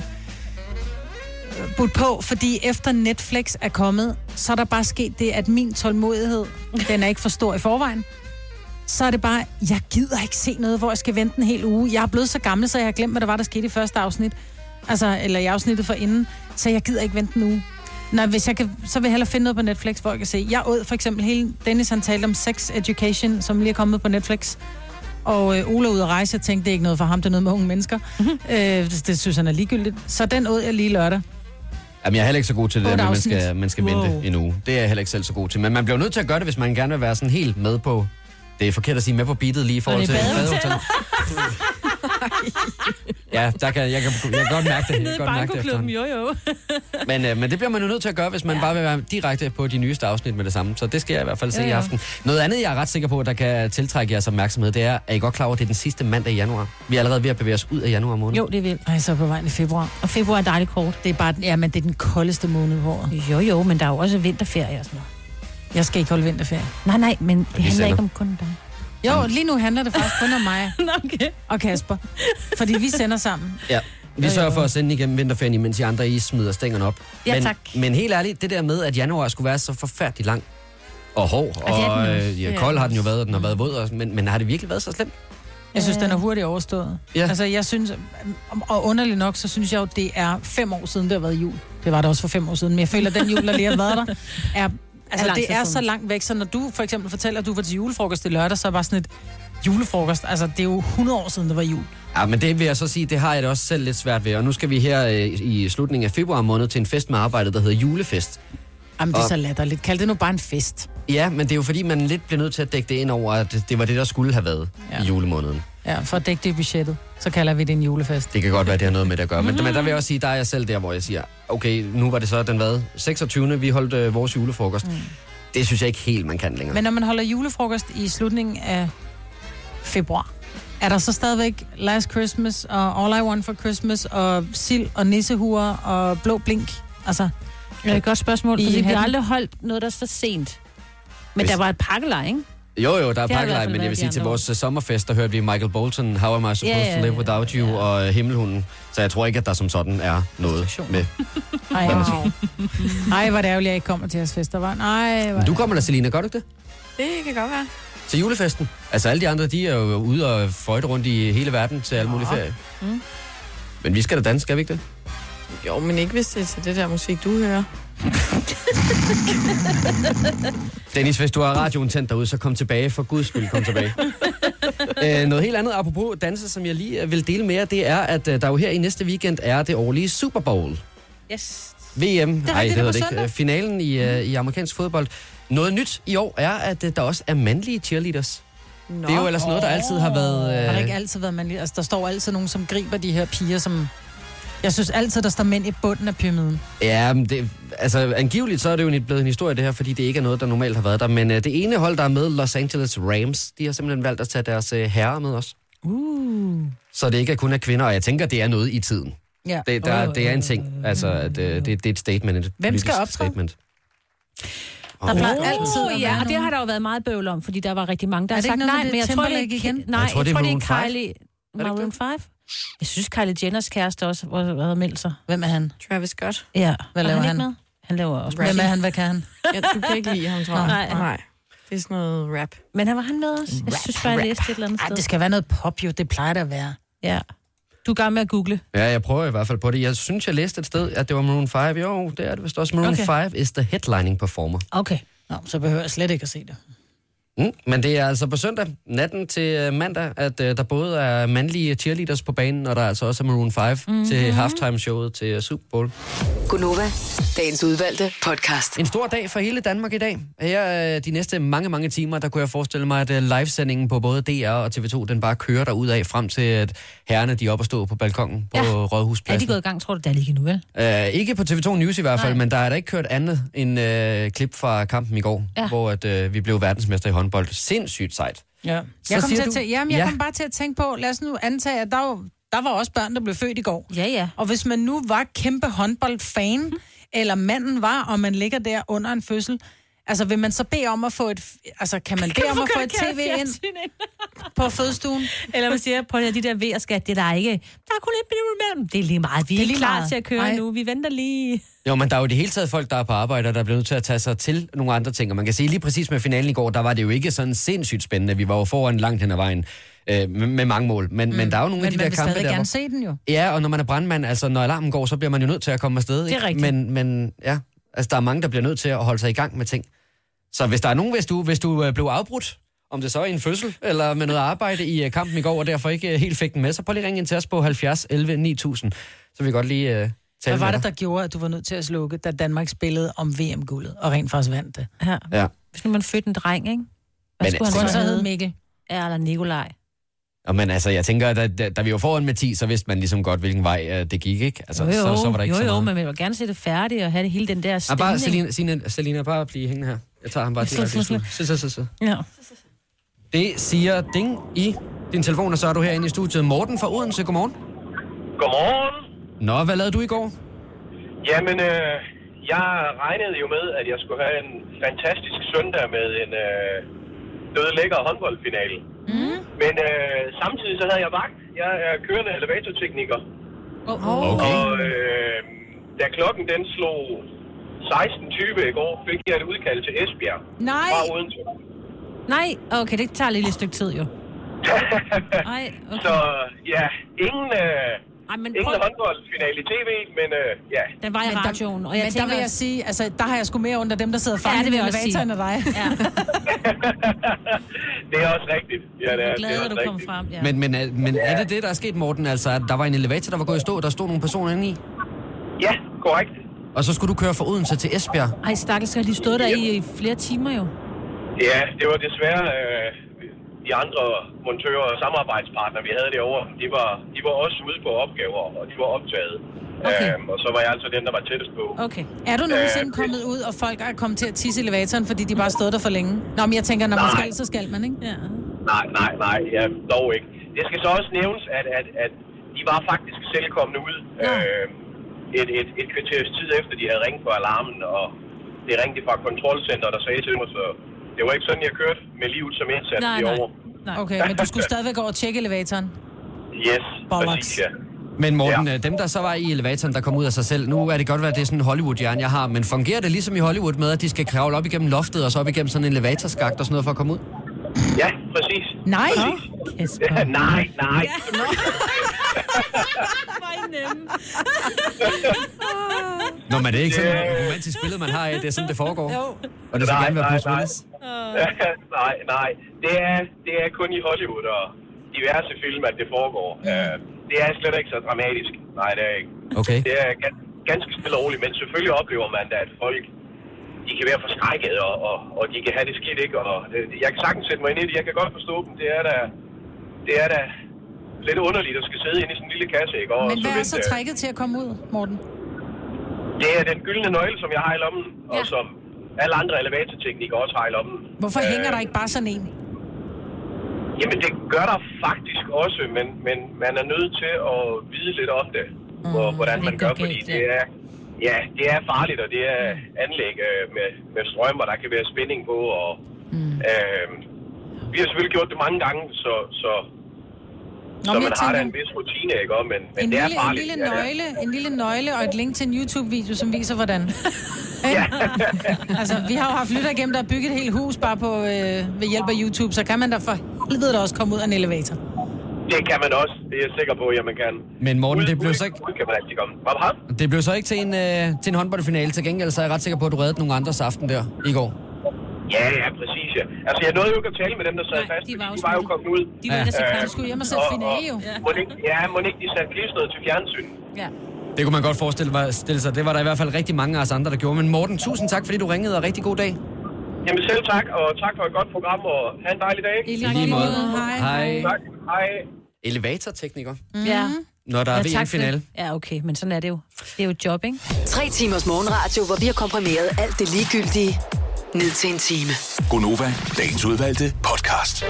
G: øh, budt på, fordi efter Netflix er kommet, så er der bare sket det, at min tålmodighed, den er ikke for stor i forvejen. Så er det bare, jeg gider ikke se noget, hvor jeg skal vente en hel uge. Jeg er blevet så gammel, så jeg har glemt, hvad der var, der skete i første afsnit. Altså, eller i afsnittet for inden. Så jeg gider ikke vente en uge. Nej, hvis jeg kan, så vil jeg hellere finde noget på Netflix, hvor jeg kan se. Jeg åd for eksempel hele, Dennis han talte om Sex Education, som lige er kommet på Netflix. Og øh, Ola ud at rejse, jeg tænkte, det er ikke noget for ham, det er noget med unge mennesker. Mm-hmm. Øh, det, det synes han er ligegyldigt. Så den åd jeg lige lørdag.
E: Jamen, jeg er heller ikke så god til det der
G: Otte
E: med, at man
G: afsnit.
E: skal, man skal
G: Wow.
E: vente en uge. Det er jeg heller ikke selv så god til. Men man bliver nødt til at gøre det, hvis man gerne vil være sådan helt med på... Det er forkert at sige med på beatet lige i forhold
F: Og
E: til
F: det er
E: Badehotellet. Ja, der kan, jeg, kan, jeg kan godt mærke det. Jeg
F: Nede
E: kan
F: i
E: godt mærke det
F: bankoklubben,
E: efterhånden.
F: jo jo.
E: Men, øh, men det bliver man jo nødt til at gøre, hvis man ja. bare vil være direkte på de nyeste afsnit med det samme. Så det skal jeg i hvert fald se
F: Ja,
E: i
F: ja.
E: aften. Noget andet, jeg er ret sikker på, der kan tiltrække jeres opmærksomhed, det er, er I godt klar over, at det er den sidste mandag i januar? Vi er allerede ved at bevæge os ud af januar måned.
F: Jo, det er vildt.
G: Ej, så er jeg på vejen i februar.
F: Og februar er dejligt kort.
G: Det er bare, ja, men det er den koldeste måned på året.
F: Jo, jo, men der er jo også vinterferie og sådan noget.
G: Jeg skal ikke holde vinterferie.
F: Nej, nej, men det handler
E: sender.
F: ikke om kun dig.
G: Jo, lige nu handler det faktisk kun om mig
F: Okay.
G: og Kasper. Fordi vi sender sammen.
E: Ja. Vi
G: Jo,
E: sørger
G: jo.
E: for at sende igennem vinterferien, mens I andre I smider stængerne op.
F: Ja,
E: men,
F: tak.
E: men helt ærligt, det der med, at januar skulle være så forfærdeligt lang og hård,
F: det er
E: og
F: den jo.
E: øh, ja,
F: Ja.
E: kold har den jo været, og den har været våd, også, men, men har det virkelig været så slemt?
G: Jeg synes, den er hurtigt overstået.
E: Ja.
G: Altså, jeg synes, og underligt nok, så synes jeg jo, det er fem år siden, det har været jul. Det var det også for fem år siden, men jeg føler, at den jul, der lige har været der, er... Altså,
F: lang
G: det
F: tid
G: er
F: siden.
G: så langt væk, så når du for eksempel fortæller, at du var til julefrokost i lørdag, så er bare sådan et julefrokost. Altså, det er jo hundrede år siden, det var jul.
E: Ja, men det vil jeg så sige, det har jeg da også selv lidt svært ved. Og nu skal vi her øh, i slutningen af februar måned til en fest med arbejdet, der hedder julefest.
G: Jamen, det er
E: Og-
G: så latterligt. Kald det nu bare en fest.
E: Ja, men det er jo fordi, man lidt bliver nødt til at dække det ind over, at det var det, der skulle have været
G: Ja.
E: ja. i julemåneden.
G: Ja, for at dække det i budgettet, så kalder vi det en julefest.
E: Det kan godt være, det har noget med det at gøre. Men, men der vil jeg også sige, der er jeg selv der, hvor jeg siger, okay, nu var det så den hvad? seksogtyvende vi holdt øh, vores julefrokost. Mm. Det synes jeg ikke helt, man kan længere.
G: Men når man holder julefrokost i slutningen af februar, er der så stadigvæk Last Christmas og All I Want for Christmas og sild og nissehuer og blå blink? Altså,
F: Det er et godt spørgsmål,
G: I
F: fordi vi har
G: hatten.
F: aldrig holdt noget, der er så sent. Men
E: Hvis-
F: der var et pakkelej, ikke?
E: Jo, jo, der er
F: Det har i hvert
E: pakkelej,
F: fald
E: men jeg
F: været
E: vil
F: de
E: sige, til
F: andre
E: vores uh, sommerfest, der hørte vi Michael Bolton, How Am I Supposed
F: Ja, ja,
E: to Live Without You, og uh, Himmelhunden. Så jeg tror ikke, at der som sådan er noget med.
G: Ej, wow. Ej, hvor det ærgerligt, jeg ikke kommer til jeres fester, var. Nej,
E: Men du kommer da, Selina, gør du ikke det?
H: Det kan godt være.
E: Til julefesten? Altså alle de andre, de er jo ude og fløjte rundt i hele verden til alle mulige ferie.
H: Mm.
E: Men vi skal da danse, skal vi ikke det?
H: Jo, men ikke hvis det er til det der musik, du hører.
E: Dennis, hvis du har radioen tændt derude, så kom tilbage. For guds skyld, kom tilbage. Æ, noget helt andet, apropos danse, som jeg lige vil dele med jer, det er, at der jo her i næste weekend er det årlige Super Bowl.
F: Yes.
E: V M, nej,
F: det,
E: det hedder det
F: søndag.
E: ikke. Finalen i, uh, i amerikansk fodbold. Noget nyt i år er, at uh, der også er mandlige cheerleaders.
G: Nå.
E: Det er jo ellers noget, der altid har været... Uh...
G: Har der ikke altid været mandligt? Altså, der står altid nogen, som griber de her piger, som... Jeg synes altid, der står mænd i bunden af pyramiden.
E: Ja, men det, altså angiveligt så er det jo blevet en historie det her, fordi det ikke er noget, der normalt har været der. Men uh, det ene hold, der er med, Los Angeles Rams, de har simpelthen valgt at tage deres uh, herrer med os.
G: Uh.
E: Så det ikke er kun af kvinder, og jeg tænker, det er noget i tiden.
G: Ja.
E: Det, der, det er en ting. Altså, at, uh, det, det er et statement. Et
G: Hvem skal
E: politisk
G: optræde?
E: Statement.
G: Der plejer
F: Oh,
G: altid at
F: ja,
G: være
F: og det
G: nogen.
F: har der jo været meget bøvl om, fordi der var rigtig mange, der
G: Er
F: har
G: det
F: sagt
G: ikke noget
F: nej,
G: med
F: men jeg
G: det
F: tror, det
G: Timberlake
F: ikke...
G: igen?
F: Nej,
E: Jeg tror, det er
F: jeg tror, det
E: Maroon
F: er
E: five.
F: Kylie...
H: Er det
F: Maroon fem? Jeg synes, Kylie Jenners kæreste også har har meldt sig.
G: Hvem er han?
H: Travis Scott.
F: Ja.
G: Hvad
F: Er
G: laver
F: han?
G: han?
F: Ikke med? Han laver også
G: Hvem er
F: musik.
G: han? Hvad kan han?
H: Ja, du kan ikke lide ham, tror jeg.
F: Nej.
H: Nej. Det er sådan noget rap.
F: Men han var han med også? Jeg synes bare, jeg læste et eller andet
G: Ej,
F: sted.
G: det skal være noget pop, jo. Det plejer det at være.
F: Ja. Du er i gang med at google.
E: Ja, jeg prøver i hvert fald på det. Jeg synes, jeg læste et sted, at det var Maroon fem. Jo, det er det vist også. Maroon
G: Okay.
E: fem is the headlining performer.
G: Okay. Nå, så behøver jeg slet ikke at se det.
E: Mm, men det er altså på søndag, natten til uh, mandag, at uh, der både er mandlige cheerleaders på banen, og der er altså også er Maroon fem mm-hmm. til halftime-showet til uh, Super Bowl.
K: Gunova, dagens udvalgte podcast.
E: En stor dag for hele Danmark i dag. Her uh, de næste mange, mange timer, der kunne jeg forestille mig, at uh, livesendingen på både D R og T V to, den bare kører derud af frem til, at herrerne de er oppe og stå på balkongen på
F: Ja. Er
E: Rådhuspladsen.
F: de gået i gang, tror du? Det er de ikke nu, vel?
E: Uh, ikke på T V to News i hvert fald,
F: Nej.
E: men der er der ikke kørt andet end uh, klip fra kampen i går,
F: Ja.
E: hvor at, uh, vi blev verdensmester i håndbold. Sindssygt sejt.
G: Ja.
E: Så
G: Jeg kom,
E: siger
G: til
E: du-
G: at tæ- jamen, jeg
E: Ja.
G: kom bare til at tænke på, lad os nu antage, at der, jo, der var også børn, der blev født i går.
F: Ja, ja.
G: Og hvis man nu var kæmpe håndboldfan, mm. eller manden var, og man ligger der under en fødsel, altså vil man så bede om at få et, altså kan man bede om at få et tv ind på fødestuen?
F: Eller man siger, på de der V-skat, det er der ikke. Der er kun et minut imellem. Det er lige meget. Vi er,
G: Det er
F: er
G: lige
F: klar
G: meget.
F: til at køre
G: Nej.
F: nu. Vi venter lige.
E: Jo, men der er jo det hele taget folk, der er på arbejde, og der bliver nødt til at tage sig til nogle andre ting. Og man kan sige, lige præcis med finalen i går, der var det jo ikke sådan sindssygt spændende. Vi var jo foran langt hen ad vejen øh, med, med mange mål. Men, mm. men der er jo nogle
G: Men
E: af de
G: man
E: der
G: vil
E: kampe
G: stadig
E: der,
G: gerne
E: hvor...
G: se den jo.
E: Ja, og når man er brandmand, altså når alarmen går, så bliver man jo nødt til at komme afsted.
G: Det er
E: ikke?
G: rigtigt.
E: Men, men ja, altså der er mange, der bliver nødt til at holde sig i gang med ting. Så hvis der er nogen, hvis du, hvis du øh, blev afbrudt, om det så er i en fødsel, eller med noget arbejde i øh, kampen i går, og derfor ikke øh, helt fik den med, så prøv lige at ringe ind til os på halvfjerds elleve ni tusind, så vil vi godt lige øh, tale
G: Hvad var
E: med
G: det,
E: dig.
G: der gjorde, at du var nødt til at slukke, da Danmark spillede om V M-guldet, og rent faktisk vandt det?
F: Ja.
E: Ja.
F: Hvis nu man fødte en dreng, ikke? Hvad
E: Men
F: skulle
E: altså-
F: han så
G: Så hed
F: hedde?
G: Mikkel.
F: Ja, eller Nikolaj.
E: Og men altså, jeg tænker, at da, da, da vi var foran med ti, så vidste man ligesom godt, hvilken vej øh, det gik, ikke? Altså,
F: Jo, jo,
E: så, så var der ikke
F: jo,
E: så
F: jo,
E: meget.
F: men man vil gerne se det færdigt og have det hele den der
E: Ja,
F: stemning.
E: bare, Selina, Selina, Selina, bare blive hængende her. Jeg tager ham bare direkte i studiet. Så, så, så, så.
F: Ja.
E: Det siger ding i din telefon, og så er du herinde i studiet. Morten fra Odense, godmorgen.
U: Godmorgen.
E: Nå, hvad lavede du i går?
U: Jamen, øh, jeg regnede jo med, at jeg skulle have en fantastisk søndag med en øh, død lækker håndboldfinale. Mm. Men øh, samtidig så havde jeg vagt. Jeg er kørende elevatortekniker.
F: Oh.
E: Okay.
U: Og øh, da klokken den slog seksten tyve i går, fik jeg et udkald til Esbjerg.
F: Nej.
U: Fra Odense.
F: Nej, okay, det tager lige et stykke tid jo. Ej, okay.
U: Så ja, ingen, øh,
F: Ej, men
U: ingen
F: prøv-
U: håndboldfinale i tv, men øh, ja.
F: Den var i
G: Men der-
F: radioen, og jeg
G: Men
F: tænker
G: der vil jeg
F: også-
G: sige, altså, der har jeg sgu mere under dem, der sidder
F: Ja,
G: fanget
F: det vil
G: i
F: jeg også
G: elevatoren
F: sige.
G: end dig.
F: Ja.
U: Det er også rigtigt. Ja, det er,
F: Jeg er
U: det
F: glad,
U: er
F: at
U: også
F: du kom
U: rigtigt.
F: frem. Ja.
E: Men, men, er- men er det det, der er sket, Morten? Altså, at der var en elevator, der var gået i stå, og der stod nogle personer inde i?
U: Ja, korrekt.
E: Og så skulle du køre fra Odense til Esbjerg?
F: Ej, stakkels, skal de stået der i, i flere timer jo.
U: Ja, det var desværre øh, de andre montører og samarbejdspartnere, vi havde derovre. De var, de var også ude på opgaver, og de var optaget.
G: Okay.
U: Øhm, og så var jeg altså den, der var tættest på.
F: Okay.
G: Er du nogensinde
U: Øh,
G: kommet ud, og folk er kommet til at tisse i elevatoren, fordi de bare stod der for længe? Nå, men jeg tænker, når man
U: Nej.
G: skal, så skal man, ikke?
F: Ja.
U: Nej, nej, nej, ja, dog ikke. Det skal så også nævnes, at, at, at de var faktisk selv kommet ud øh, et, et, et kvarters tid efter, de havde ringet på alarmen, og det ringte fra kontrolcenter, der sagde til mig, så det var ikke sådan, jeg kørte med livet som indsat
G: Nej,
U: i
G: nej.
U: år.
G: Nej. Okay, men du skulle stadigvæk over og tjekke elevatoren?
U: Yes,
G: Bollocks.
U: præcis, ja.
E: Men Morten, ja. dem der så var i elevatoren, der kom ud af sig selv, nu er det godt være, at det er sådan en Hollywood-hjerne, jeg har, men fungerer det ligesom i Hollywood med, at de skal kravle op igennem loftet og så op igennem sådan en elevatorskagt og sådan noget for at komme ud?
U: Ja, præcis.
G: Nej.
U: Præcis. Ja, nej, nej.
E: Nå, men det er ikke sådan et romantisk billede, man har af, det er sådan, det foregår.
U: Jo.
E: Og det skal
U: Nej,
E: gerne være
U: nej,
E: Bruce Willis.
U: nej, nej. Det er, det er kun i Hollywood og diverse film, at det foregår. Mm. Uh, det er slet ikke så dramatisk. Nej, det er ikke.
E: Okay.
U: Det er gan- ganske stille og roligt, men selvfølgelig oplever man da, at folk de kan være forskrækket, og, og, og de kan have det skidt, ikke? Og det, jeg kan sagtens sætte mig ind i det. Jeg kan godt forstå dem. Det er da, det er da lidt underligt at skal sidde inde i sådan en lille kasse, ikke? Og
G: Men hvad er så
U: vente.
G: tricket til at komme ud, Morten?
U: Det er den gyldne nøgle, som jeg har i lommen, ja. Og som alle andre elevatorteknikere også har i lommen.
G: Hvorfor
U: Øh,
G: hænger der ikke bare sådan en?
U: Jamen, det gør der faktisk også, men, men man er nødt til at vide lidt om det, mm, og hvordan man gør, fordi det er, ja, det er farligt, og det er anlæg øh, med, med strøm, og der kan være spænding på, og mm. øh, vi har selvfølgelig gjort det mange gange, så, så,
G: Nå,
U: så
G: men
U: man
G: jeg
U: har da
G: tænker-
U: en vis rutine, ikke? Og, men, men
G: En
U: det er
G: lille, en,
U: farligt.
G: lille
U: ja, ja.
G: nøgle, en lille nøgle og et link til en YouTube-video, som viser, hvordan. Ja. Altså, vi har jo haft lytter igennem, der har bygget et helt hus bare på, øh, ved hjælp af YouTube, så kan man da for helvede da også komme ud af en elevator.
U: Det kan man også, det er jeg sikker på, at man kan.
E: Men Morten,
U: Ud-
E: det blev
U: ud-
E: så ikke...
U: ud kan man altid komme. Hvad har?
E: Det blev så ikke til en, øh, til en håndboldfinale. Til gengæld så er jeg ret sikker på, at du reddede nogle andres aften der i går.
U: Ja, ja, præcis, ja. Altså, jeg nåede jo ikke at tale med dem, der sad fast, de var, de var jo kommet ud.
G: De var inde at se kamp. De skulle hjem og se finale, jo.
U: Ja. Må ikke, ja, må ikke de satte klistret til fjernsyn.
G: Ja.
E: Det kunne man godt forestille mig- stille sig. Det var der i hvert fald rigtig mange af os andre, der gjorde. Men Morten, tusind tak, fordi du ringede, og rigtig god dag.
U: Jamen selv tak, og tak for et godt program, og have en dejlig dag.
E: I lige måde. Hej. Hej.
U: Tak. Hej.
E: Elevatortekniker.
F: Mm. Ja.
E: Når der er
F: Ja, tak
E: V M-finale.
F: for det. Ja, okay, men sådan er det jo. Det er jo et job, ikke?
K: Tre timers morgenradio, hvor vi har komprimeret alt det ligegyldige ned til en time.
R: Gonova, dagens udvalgte podcast.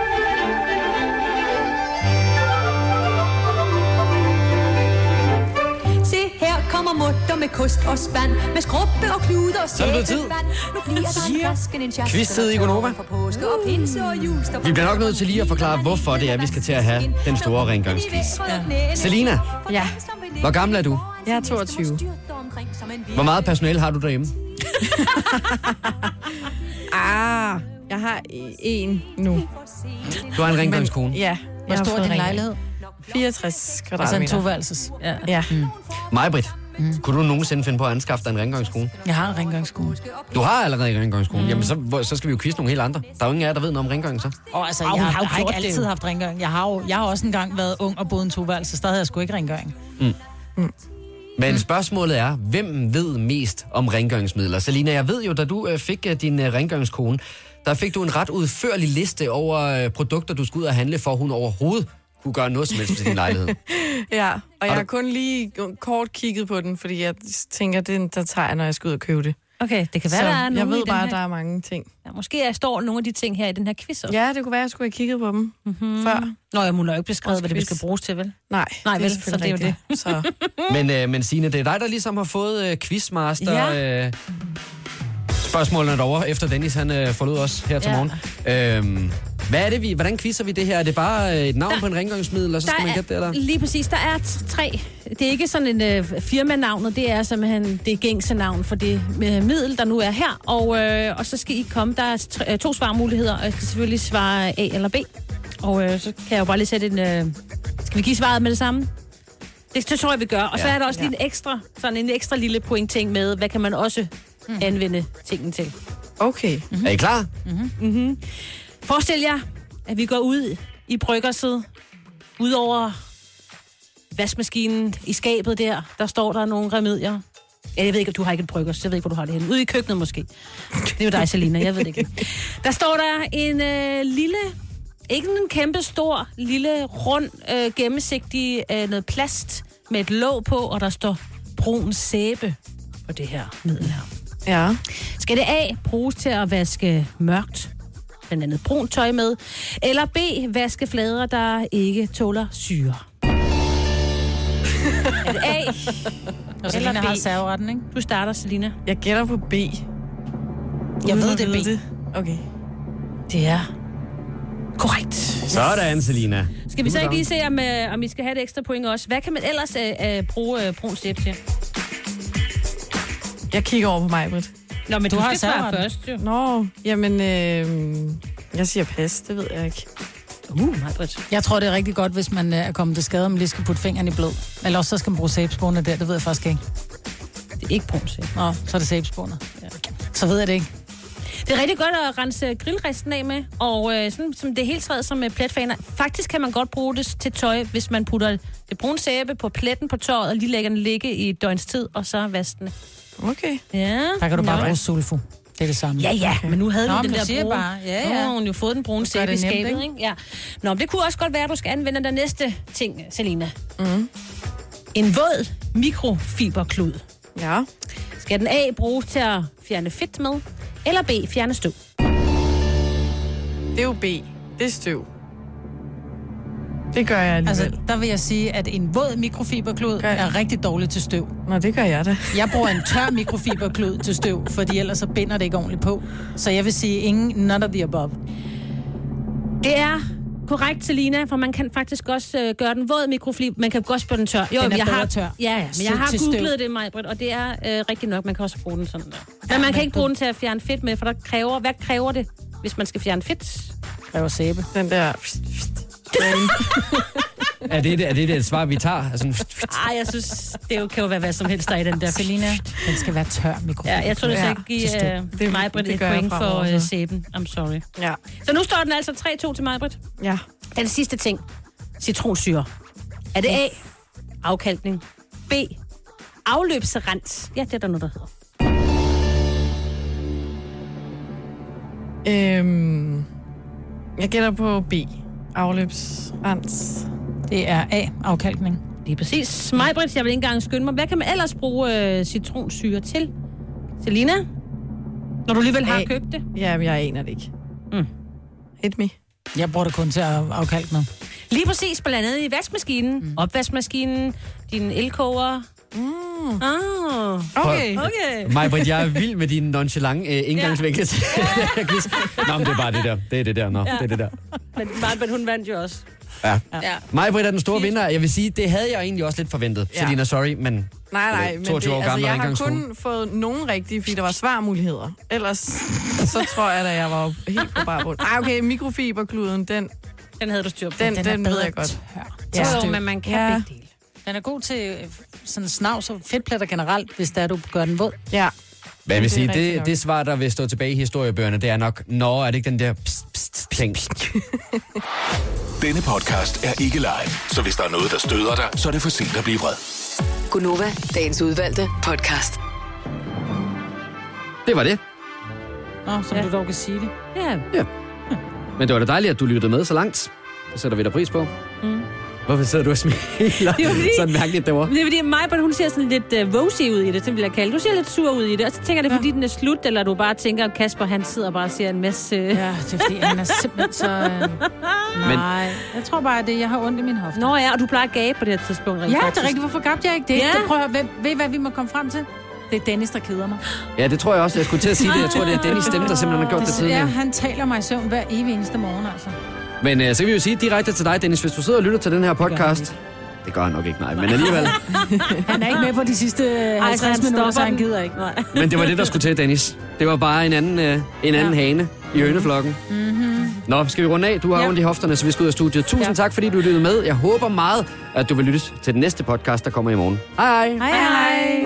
J: Se, her kommer mutter med kost og spand, med skrubbe og klude og
E: Så er det blevet tid.
J: sæbevand. Nu bliver der en flasken, en sjaske,
E: Quiz-tid i Gonova.
J: for påske og pinse og jul. står
E: Vi bliver nok nødt til lige at forklare, hvorfor det er, vi skal til at have den store rengøringsquiz.
J: Ja.
E: Selina,
H: Ja,
E: hvor gammel er du?
H: jeg er toogtyve.
E: Hvor meget personale har du derhjemme?
H: Ah, jeg har en nu.
E: Du har en rengøringskone.
H: Men, ja.
G: Hvor stor er din lejlighed?
H: fireogtres kvadratmeter.
G: Altså en toværelses. Ja.
H: Ja.
G: Mm.
E: Mig-Britt, mm. kunne du nogensinde finde på at anskaffe dig en rengøringskone?
G: Jeg har en rengøringskone.
E: Du har allerede en rengøringskone.
G: Mm.
E: Jamen, så, hvor- så skal vi jo quizze nogle helt andre. Der er jo ingen af jer, der ved noget om rengøring, så.
G: Og altså,
F: Au,
G: jeg,
F: hun
G: har,
F: har jo
G: jeg har ikke
F: gjort det
G: altid
F: jo.
G: haft rengøring. Jeg har jo jeg har også engang været ung og boet i en toværelse, så der havde jeg sgu ikke rengøring.
E: Mm. Men spørgsmålet er, hvem ved mest om rengøringsmidler? Selina, jeg ved jo, da du øh, fik øh, din øh, rengøringskone, der fik du en ret udførlig liste over øh, produkter, du skulle ud og handle, for at hun overhovedet kunne gøre noget som helst til din lejlighed.
H: Ja, og jeg
E: Har
H: har
E: du-
H: kun lige kort kigget på den, fordi jeg tænker, det der tager jeg, når jeg skal ud og købe det.
F: Okay, det kan være,
H: Så
F: der er
H: jeg
F: nogle
H: ved
F: i den
H: bare,
F: her...
H: at der er mange ting.
F: Ja, måske er, står nogle af de ting her i den her quiz også.
H: Ja, det kunne være, at jeg skulle have kigget på dem
F: Mm-hmm.
H: før.
F: Nå, jeg må nok ikke beskrevet, hvad det
H: Quiz.
F: skal bruges til, vel?
H: Nej,
F: Nej,
H: det er
F: vel, så
H: selvfølgelig
F: det er jo
H: rigtigt. Så.
E: Men, øh, men Signe, det er dig, der ligesom har fået øh, quizmaster.
F: Ja.
E: Øh, spørgsmålene derovre, efter Dennis han øh, forlod os her til
F: Ja.
E: morgen. Øhm, hvad er det, vi, hvordan quizzer vi det her? Er det bare øh, et navn
F: Der-
E: på en rengøringsmiddel, og så skal
F: Der
E: man
F: er-
E: gætte det, eller?
F: Lige præcis. Der er t- tre. Det er ikke sådan en øh, firmanavnet, det er simpelthen det gængse navn for det øh, middel, der nu er her. Og, øh, og så skal I komme. Der er tre, øh, to svarmuligheder, og jeg skal selvfølgelig svare A eller B. Og øh, så kan jeg jo bare lige sætte en... Øh, skal vi give svaret med det samme? Det, det tror jeg, vi gør. Og så
E: Ja.
F: er der også lige en ekstra, sådan en ekstra lille pointting med, hvad kan man også mm. anvende tingene til.
H: Okay.
E: Mm-hmm. Er I klar?
F: Mm-hmm. Mm-hmm. Forestil jer, at vi går ud i bryggerset, ud over vaskemaskinen i skabet der, der står der nogle remedier. Ja, jeg ved ikke, du har ikke et bryggers, jeg ved ikke, hvor du har det henne. Ude i køkkenet måske. Det er jo dig, Selina, jeg ved det ikke. Der står der en øh, lille, ikke en kæmpe stor, lille, rund, øh, gennemsigtig øh, noget plast med et låg på, og der står brun sæbe på det her middel her.
H: Ja.
F: Skal det A bruges til at vaske mørkt, blandt andet brunt tøj med, eller B vaske flader, der ikke tåler syre? Er det A?
G: Og Selina har serveretten, ikke?
F: Du starter, Selina.
H: Jeg gætter på B.
F: Jeg ved, det er B.
H: Det. Okay.
G: Det er korrekt.
E: Sådan, Selina.
F: Skal vi så ikke lige se, om, øh, om I skal have et ekstra point også? Hvad kan man ellers øh, øh, bruge øh, brun sæbe til?
H: Jeg kigger over på mig, Britt.
F: Nå, men du, du skal svare først, jo.
H: Nå, jamen, øh, jeg siger pas, det ved jeg ikke.
F: Uh, Majbrit.
G: Jeg tror, det er rigtig godt, hvis man er kommet til skade, om man lige skal putte fingeren i blod. Eller også så skal man bruge sæbespåner der, det ved jeg faktisk ikke.
F: Det er ikke brun sæbe.
G: Nå, så er det sæbespåner. Ja. Så ved jeg det ikke.
F: Det er rigtig godt at rense grillresten af med, og øh, sådan som det hele træet som pletfaner. Faktisk kan man godt bruge det til tøj, hvis man putter det brune sæbe på pletten på tøjet, og lige lægger den ligge i et døgns tid, og så vasker den.
H: Okay.
F: Ja.
G: Der kan du bare
F: Nå.
G: bruge sulfo. Det er det samme.
F: Ja, ja, okay. Men nu havde
G: Nå,
F: du den
G: men
F: der
G: siger
F: brune.
G: bare. Ja, ja.
F: Nu har hun jo fået den brune
G: Så gør
F: sæbe i
G: det nemt,
F: skabet,
G: ikke?
F: ikke? Ja. Nå, men det kunne også godt være, at du skal anvende den næste ting, Selina.
H: Mm.
F: En våd mikrofiberklud.
H: Ja.
F: Skal den A bruges til at fjerne fedt med, eller B fjerne støv?
H: Det er jo B. Det er støv. Det gør jeg alligevel.
G: Altså, der vil jeg sige, at en våd mikrofiberklud er rigtig dårlig til støv.
H: Nå, det gør jeg da.
G: Jeg bruger en tør mikrofiberklud til støv, fordi ellers så binder det ikke ordentligt på. Så jeg vil sige ingen, none of the above.
F: Det er korrekt, Selina, for man kan faktisk også øh, gøre den våd mikrofiber. Man kan godt spørge den tør. Jo,
G: Den er
F: men jeg
G: bedre
F: har,
G: tør.
F: Ja, ja, men jeg
G: Sødt
F: har
G: til støv.
F: googlet det, Majbrit, og det er øh, rigtigt nok. Man kan også bruge den sådan der. Men
G: Ja,
F: man kan
G: men
F: ikke bruge den til at fjerne fedt med, for der kræver, hvad kræver det, hvis man skal fjerne fedt?
G: Kræver sæbe.
H: Den der...
E: Er det, er det det svar, vi tager? Altså,
F: Ej, jeg synes, det jo, kan jo være hvad som helst der i den der.
G: Selina, den skal være tør mikrofiber.
F: Ja, jeg tror, det skal
G: Ja, til støv.
F: give uh, Majbrit
H: det
F: et
H: gør jeg
F: point for
H: fremover,
F: uh,
H: så.
F: sæben. I'm sorry.
H: Ja.
F: Så nu står den altså tre to til Majbrit.
H: Ja.
F: Den sidste ting. Citronsyre. Er det A, afkalkning, B, afløbsrens? Ja, det er der noget, der hedder.
H: Øhm, jeg gætter på B. Afløbsrens.
G: Det er A, afkalkning.
F: Lige præcis. Majbrit, jeg vil ikke engang skynde mig. Hvad kan man ellers bruge øh, citronsyre til? Selina? Når du alligevel har
H: A.
F: købt det?
H: Ja, men jeg aner det ikke.
F: Mm.
H: Hit me.
G: Jeg bruger det kun til at afkalke noget.
F: Lige præcis, blandt andet i vaskemaskinen, mm. opvaskemaskinen, din elkoger.
H: Mm.
F: Ah,
H: okay.
F: okay.
E: Majbrit, jeg er vild med din nonchalant øh, indgangsvinkel. Ja. Nå, men det er bare det der. Det er det der. Nå, ja. det er det der.
F: Men Majbrit, hun vandt jo også.
E: Ja.
F: Ja.
E: Majbrit er den store vinder. Jeg vil sige, det havde jeg egentlig også lidt forventet.
H: Ja.
E: Selina, sorry, men...
H: Nej, nej, men det,
E: toogtyve år
H: altså,
E: gammel og
H: jeg
E: ikke
H: har
E: engang
H: kun fået nogen rigtige, fordi der var svarmuligheder. Ellers så tror jeg, at jeg var helt på bare bund. Ej, okay, mikrofiberkluden, den...
F: Den havde du styr på.
H: Den,
G: Den
H: den,
G: er
H: den ved
G: bedre
H: jeg godt.
G: Ja.
F: Jo, men man kan
H: Ja.
F: begge dele.
G: Den er god til øh, sådan snavs og fedtpletter generelt, hvis der du gør den våd.
H: Ja.
E: Hvad jeg vil
H: Det er
E: sige,
H: rigtigt
E: det,
H: nok.
E: det svar, der vil stå tilbage i historiebøgerne, det er nok, nå, er det ikke den der pst, pst, ting?
R: Denne podcast er ikke live, så hvis der er noget, der støder dig, så er det for sent at blive vred.
K: Gunova, dagens udvalgte podcast.
E: Det var det.
G: Nå, som ja. du dog kan sige det.
F: Ja.
E: Ja. Men det var da dejligt, at du lyttede med så langt. Det sætter vi da pris på.
F: Mm.
E: Hvorfor sidder du og smiler?
F: Det er fordi-
E: Sådan mærkeligt derovre.
F: Det er fordi Majbert, hun ser sådan lidt uh, rosy ud i det, som vil jeg kalde. Du ser lidt sur ud i det, og så tænker jeg, det er fordi, den er slut, eller du bare tænker, at Kasper, han sidder bare og siger en masse...
G: Ja, det er fordi, han er simpelthen så... Øh...
E: Men-
G: Nej, jeg tror bare, at det, jeg har ondt i min hofte.
F: Nå ja, og du plejer at gabe på det her tidspunkt.
G: Ja, det er rigtigt. Hvorfor gabte jeg ikke det?
F: Ja.
G: det prøv at, høre, ved, ved I, hvad vi må komme frem til? Det er Dennis, der keder mig.
E: Ja, det tror jeg også. Jeg skulle til at sige det. Jeg tror, det er Dennis stemme, der simpelthen har gjort det
G: Ja,
E: tidligere.
G: han taler mig i søvn hver evig eneste morgen, altså.
E: Men øh, så kan vi jo sige direkte til dig, Dennis, hvis du sidder og lytter til den her podcast. Det gør han nok ikke, nej. Men alligevel.
G: Han er ikke med på de sidste
F: Ej,
G: halvtreds
F: så han
G: minutter, så
F: stopper
G: han
F: den.
G: gider ikke.
F: Nej.
E: Men det var det, der skulle til, Dennis. Det var bare en anden, øh, en anden ja. hane i høneflokken.
G: Mm-hmm.
E: Nå, skal vi runde af? Du har
G: Ja.
E: ondt i hofterne, så vi skal ud af studiet. Tusind ja. tak, fordi du lyttede med. Jeg håber meget, at du vil lytte til den næste podcast, der kommer i morgen. Hej hej.
G: Hej hej.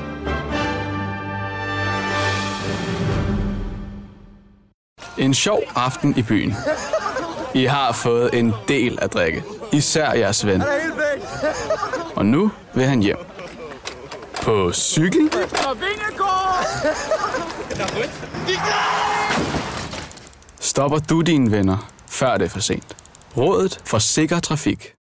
D: En sjov aften i byen. I har fået en del at drikke. Især jeres ven. Og nu vil han hjem. På cykel? Stopper du dine venner, før det er for sent. Rådet for sikker trafik.